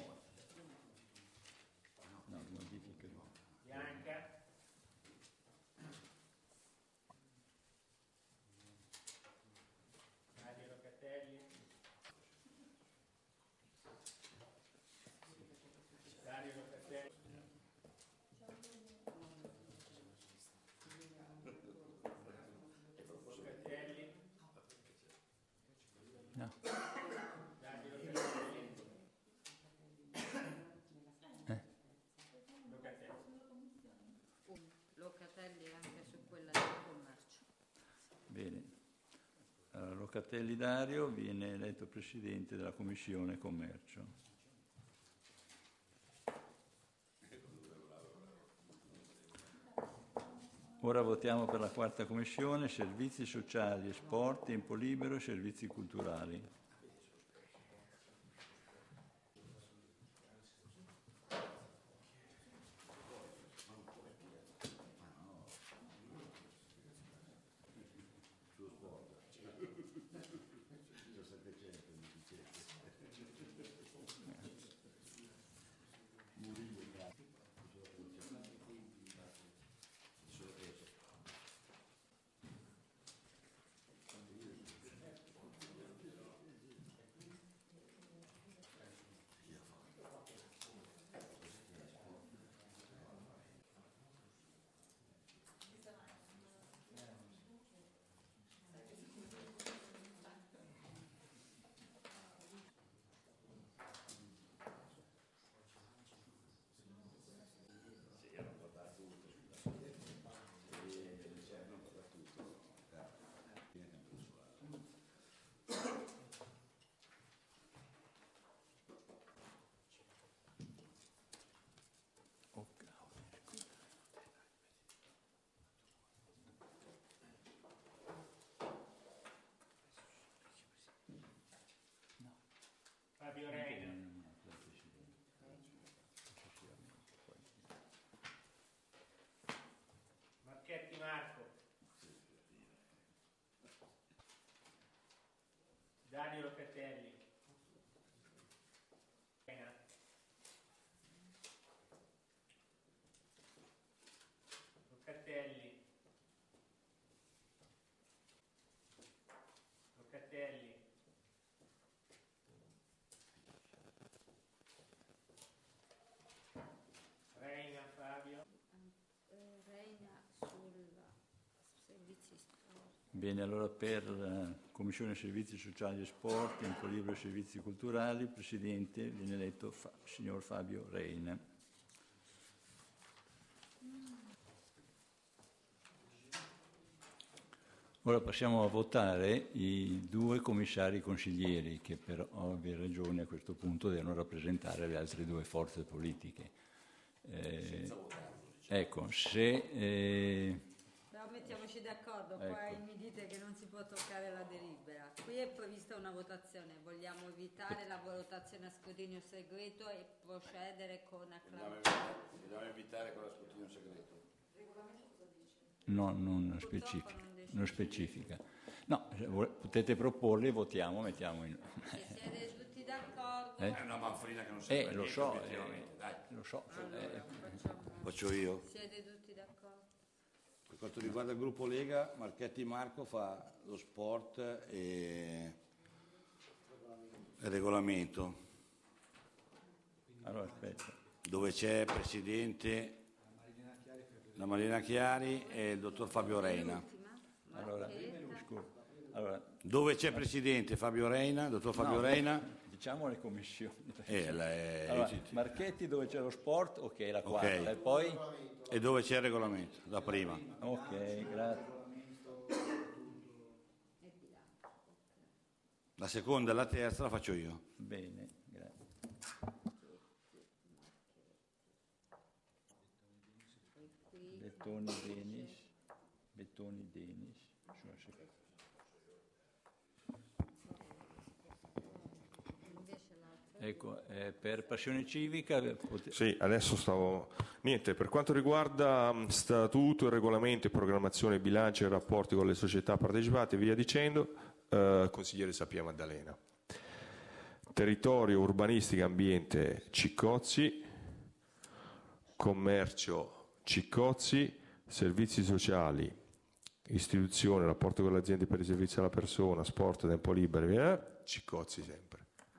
No, modifica. Bianca. Dario Locatelli. Dario Locatelli. Locatelli. No. Dario Locatelli. Eh? Locatelli. Locatelli anche su quella del commercio. Bene. Allora, Locatelli Dario viene eletto Presidente della Commissione Commercio. Ora votiamo per la quarta commissione, servizi sociali e sport, tempo libero e servizi culturali. Fabio Reina. Marchetti Marco. Dario Locatelli. Reina. Locatelli. Locatelli. Reina Fabio. Reina sul servizi sport. Bene, allora per la Commissione Servizi Sociali e Sport, Tempo Libero e Servizi Culturali, Presidente viene eletto fa, signor Fabio Reina. Ora passiamo a votare i due commissari consiglieri che per ovvie ragioni a questo punto devono rappresentare le altre due forze politiche. Eh, ecco, se... Eh, Però mettiamoci d'accordo, Ecco. poi mi dite che non si può toccare la delibera. Qui è prevista una votazione, vogliamo evitare la votazione a scrutinio segreto e procedere con acclamazione. Dobbiamo evitare con la scrutinio segreto. no, non specifica. Non specifica. No, se vuole- potete proporli, votiamo, mettiamo in... Se siete tutti d'accordo, Eh? È una manfrina che non Eh, serve. lo niente, so, obiettivamente, dai. eh, lo so. allora eh, facciamo. Faccio io. Siete tutti d'accordo? Per quanto riguarda il gruppo Lega, Marchetti Marco fa lo sport e il regolamento, allora, aspetta. dove c'è presidente la Marina Chiari e il dottor Fabio Reina. Allora, scusa. Allora, Dove c'è presidente Fabio Reina, dottor Fabio no, Reina, diciamo le commissioni. e, la- e- Allora, Marchetti dove c'è lo sport, ok, la quarta. Ok. E poi? e dove c'è il regolamento, la prima. Ok, grazie. La seconda e la terza la faccio io. Bene, grazie. Bettoni Denis, Bettoni Denis, sulla seconda. Invece l'altro. Ecco, eh, per passione civica, eh, pot- Sì, adesso stavo... Niente, per quanto riguarda mh, statuto, regolamento, programmazione, bilancio e rapporti con le società partecipate e via dicendo, eh, consigliere Sapia Maddalena. Territorio, urbanistica, ambiente, Ciccozzi. Commercio, Ciccozzi. Servizi sociali, istituzione, rapporto con le aziende per i servizi alla persona, sport, tempo libero, via, Ciccozzi sempre.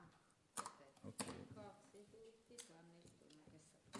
Cozzi tutti, tranne il turno che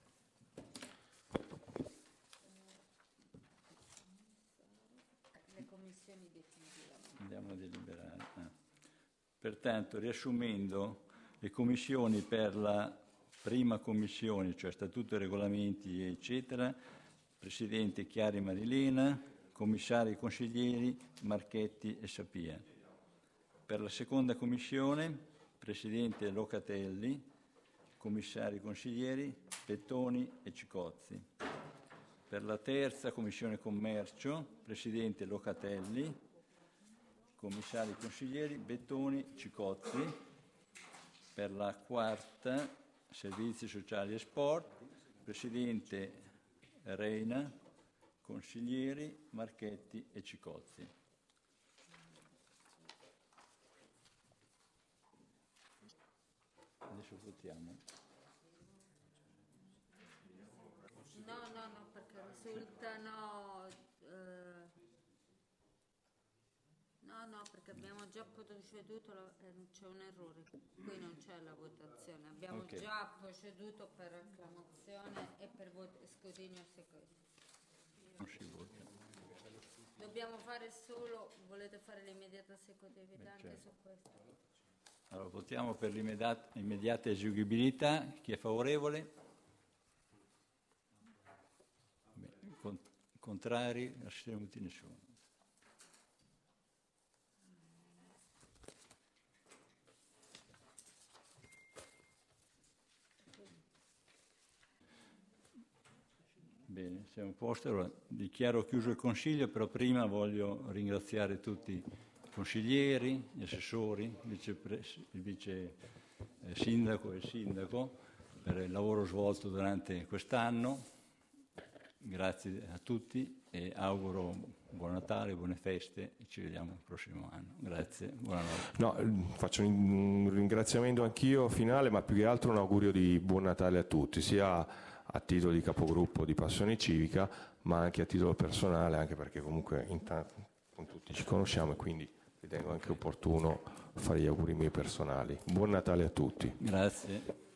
sa. Le commissioni definitivamente. andiamo a deliberare. Ah. Pertanto, riassumendo, le commissioni per la prima commissione, cioè statuto e regolamenti, eccetera, presidente Chiari Marilena, commissari consiglieri Marchetti e Sapia. Per la seconda commissione, presidente Locatelli, commissari consiglieri Bettoni e Ciccozzi. Per la terza, Commissione Commercio, Presidente Locatelli, commissari consiglieri Bettoni, Cicozzi. Per la quarta, Servizi Sociali e Sport, Presidente Reina, consiglieri Marchetti e Cicozzi. Adesso votiamo. No, no, no, perché risultano... Eh, no, no, perché abbiamo già proceduto, eh, c'è un errore, qui non c'è la votazione, abbiamo Okay. già proceduto per acclamazione e per vot- scrutinio segreto. Non si vota. Dobbiamo fare solo, volete fare l'immediata esecutività Beh, anche certo. su questo? Allora, votiamo per l'immediata immediata eseguibilità. Chi è favorevole? Bene. Con- contrari? Astenuti? Nessuno. Bene, siamo a posto. Allora, dichiaro chiuso il Consiglio, però prima voglio ringraziare tutti i consiglieri, gli assessori, il vice, il vice eh, sindaco e il sindaco per il lavoro svolto durante quest'anno. Grazie a tutti e auguro buon Natale, buone feste e ci vediamo il prossimo anno. Grazie, buonanotte. No, faccio un ringraziamento anch'io finale, ma più che altro un augurio di buon Natale a tutti, sia a titolo di capogruppo di Passione Civica, ma anche a titolo personale, anche perché comunque in tanti, con tutti ci conosciamo e quindi ritengo anche opportuno fare gli auguri miei personali. Buon Natale a tutti. Grazie.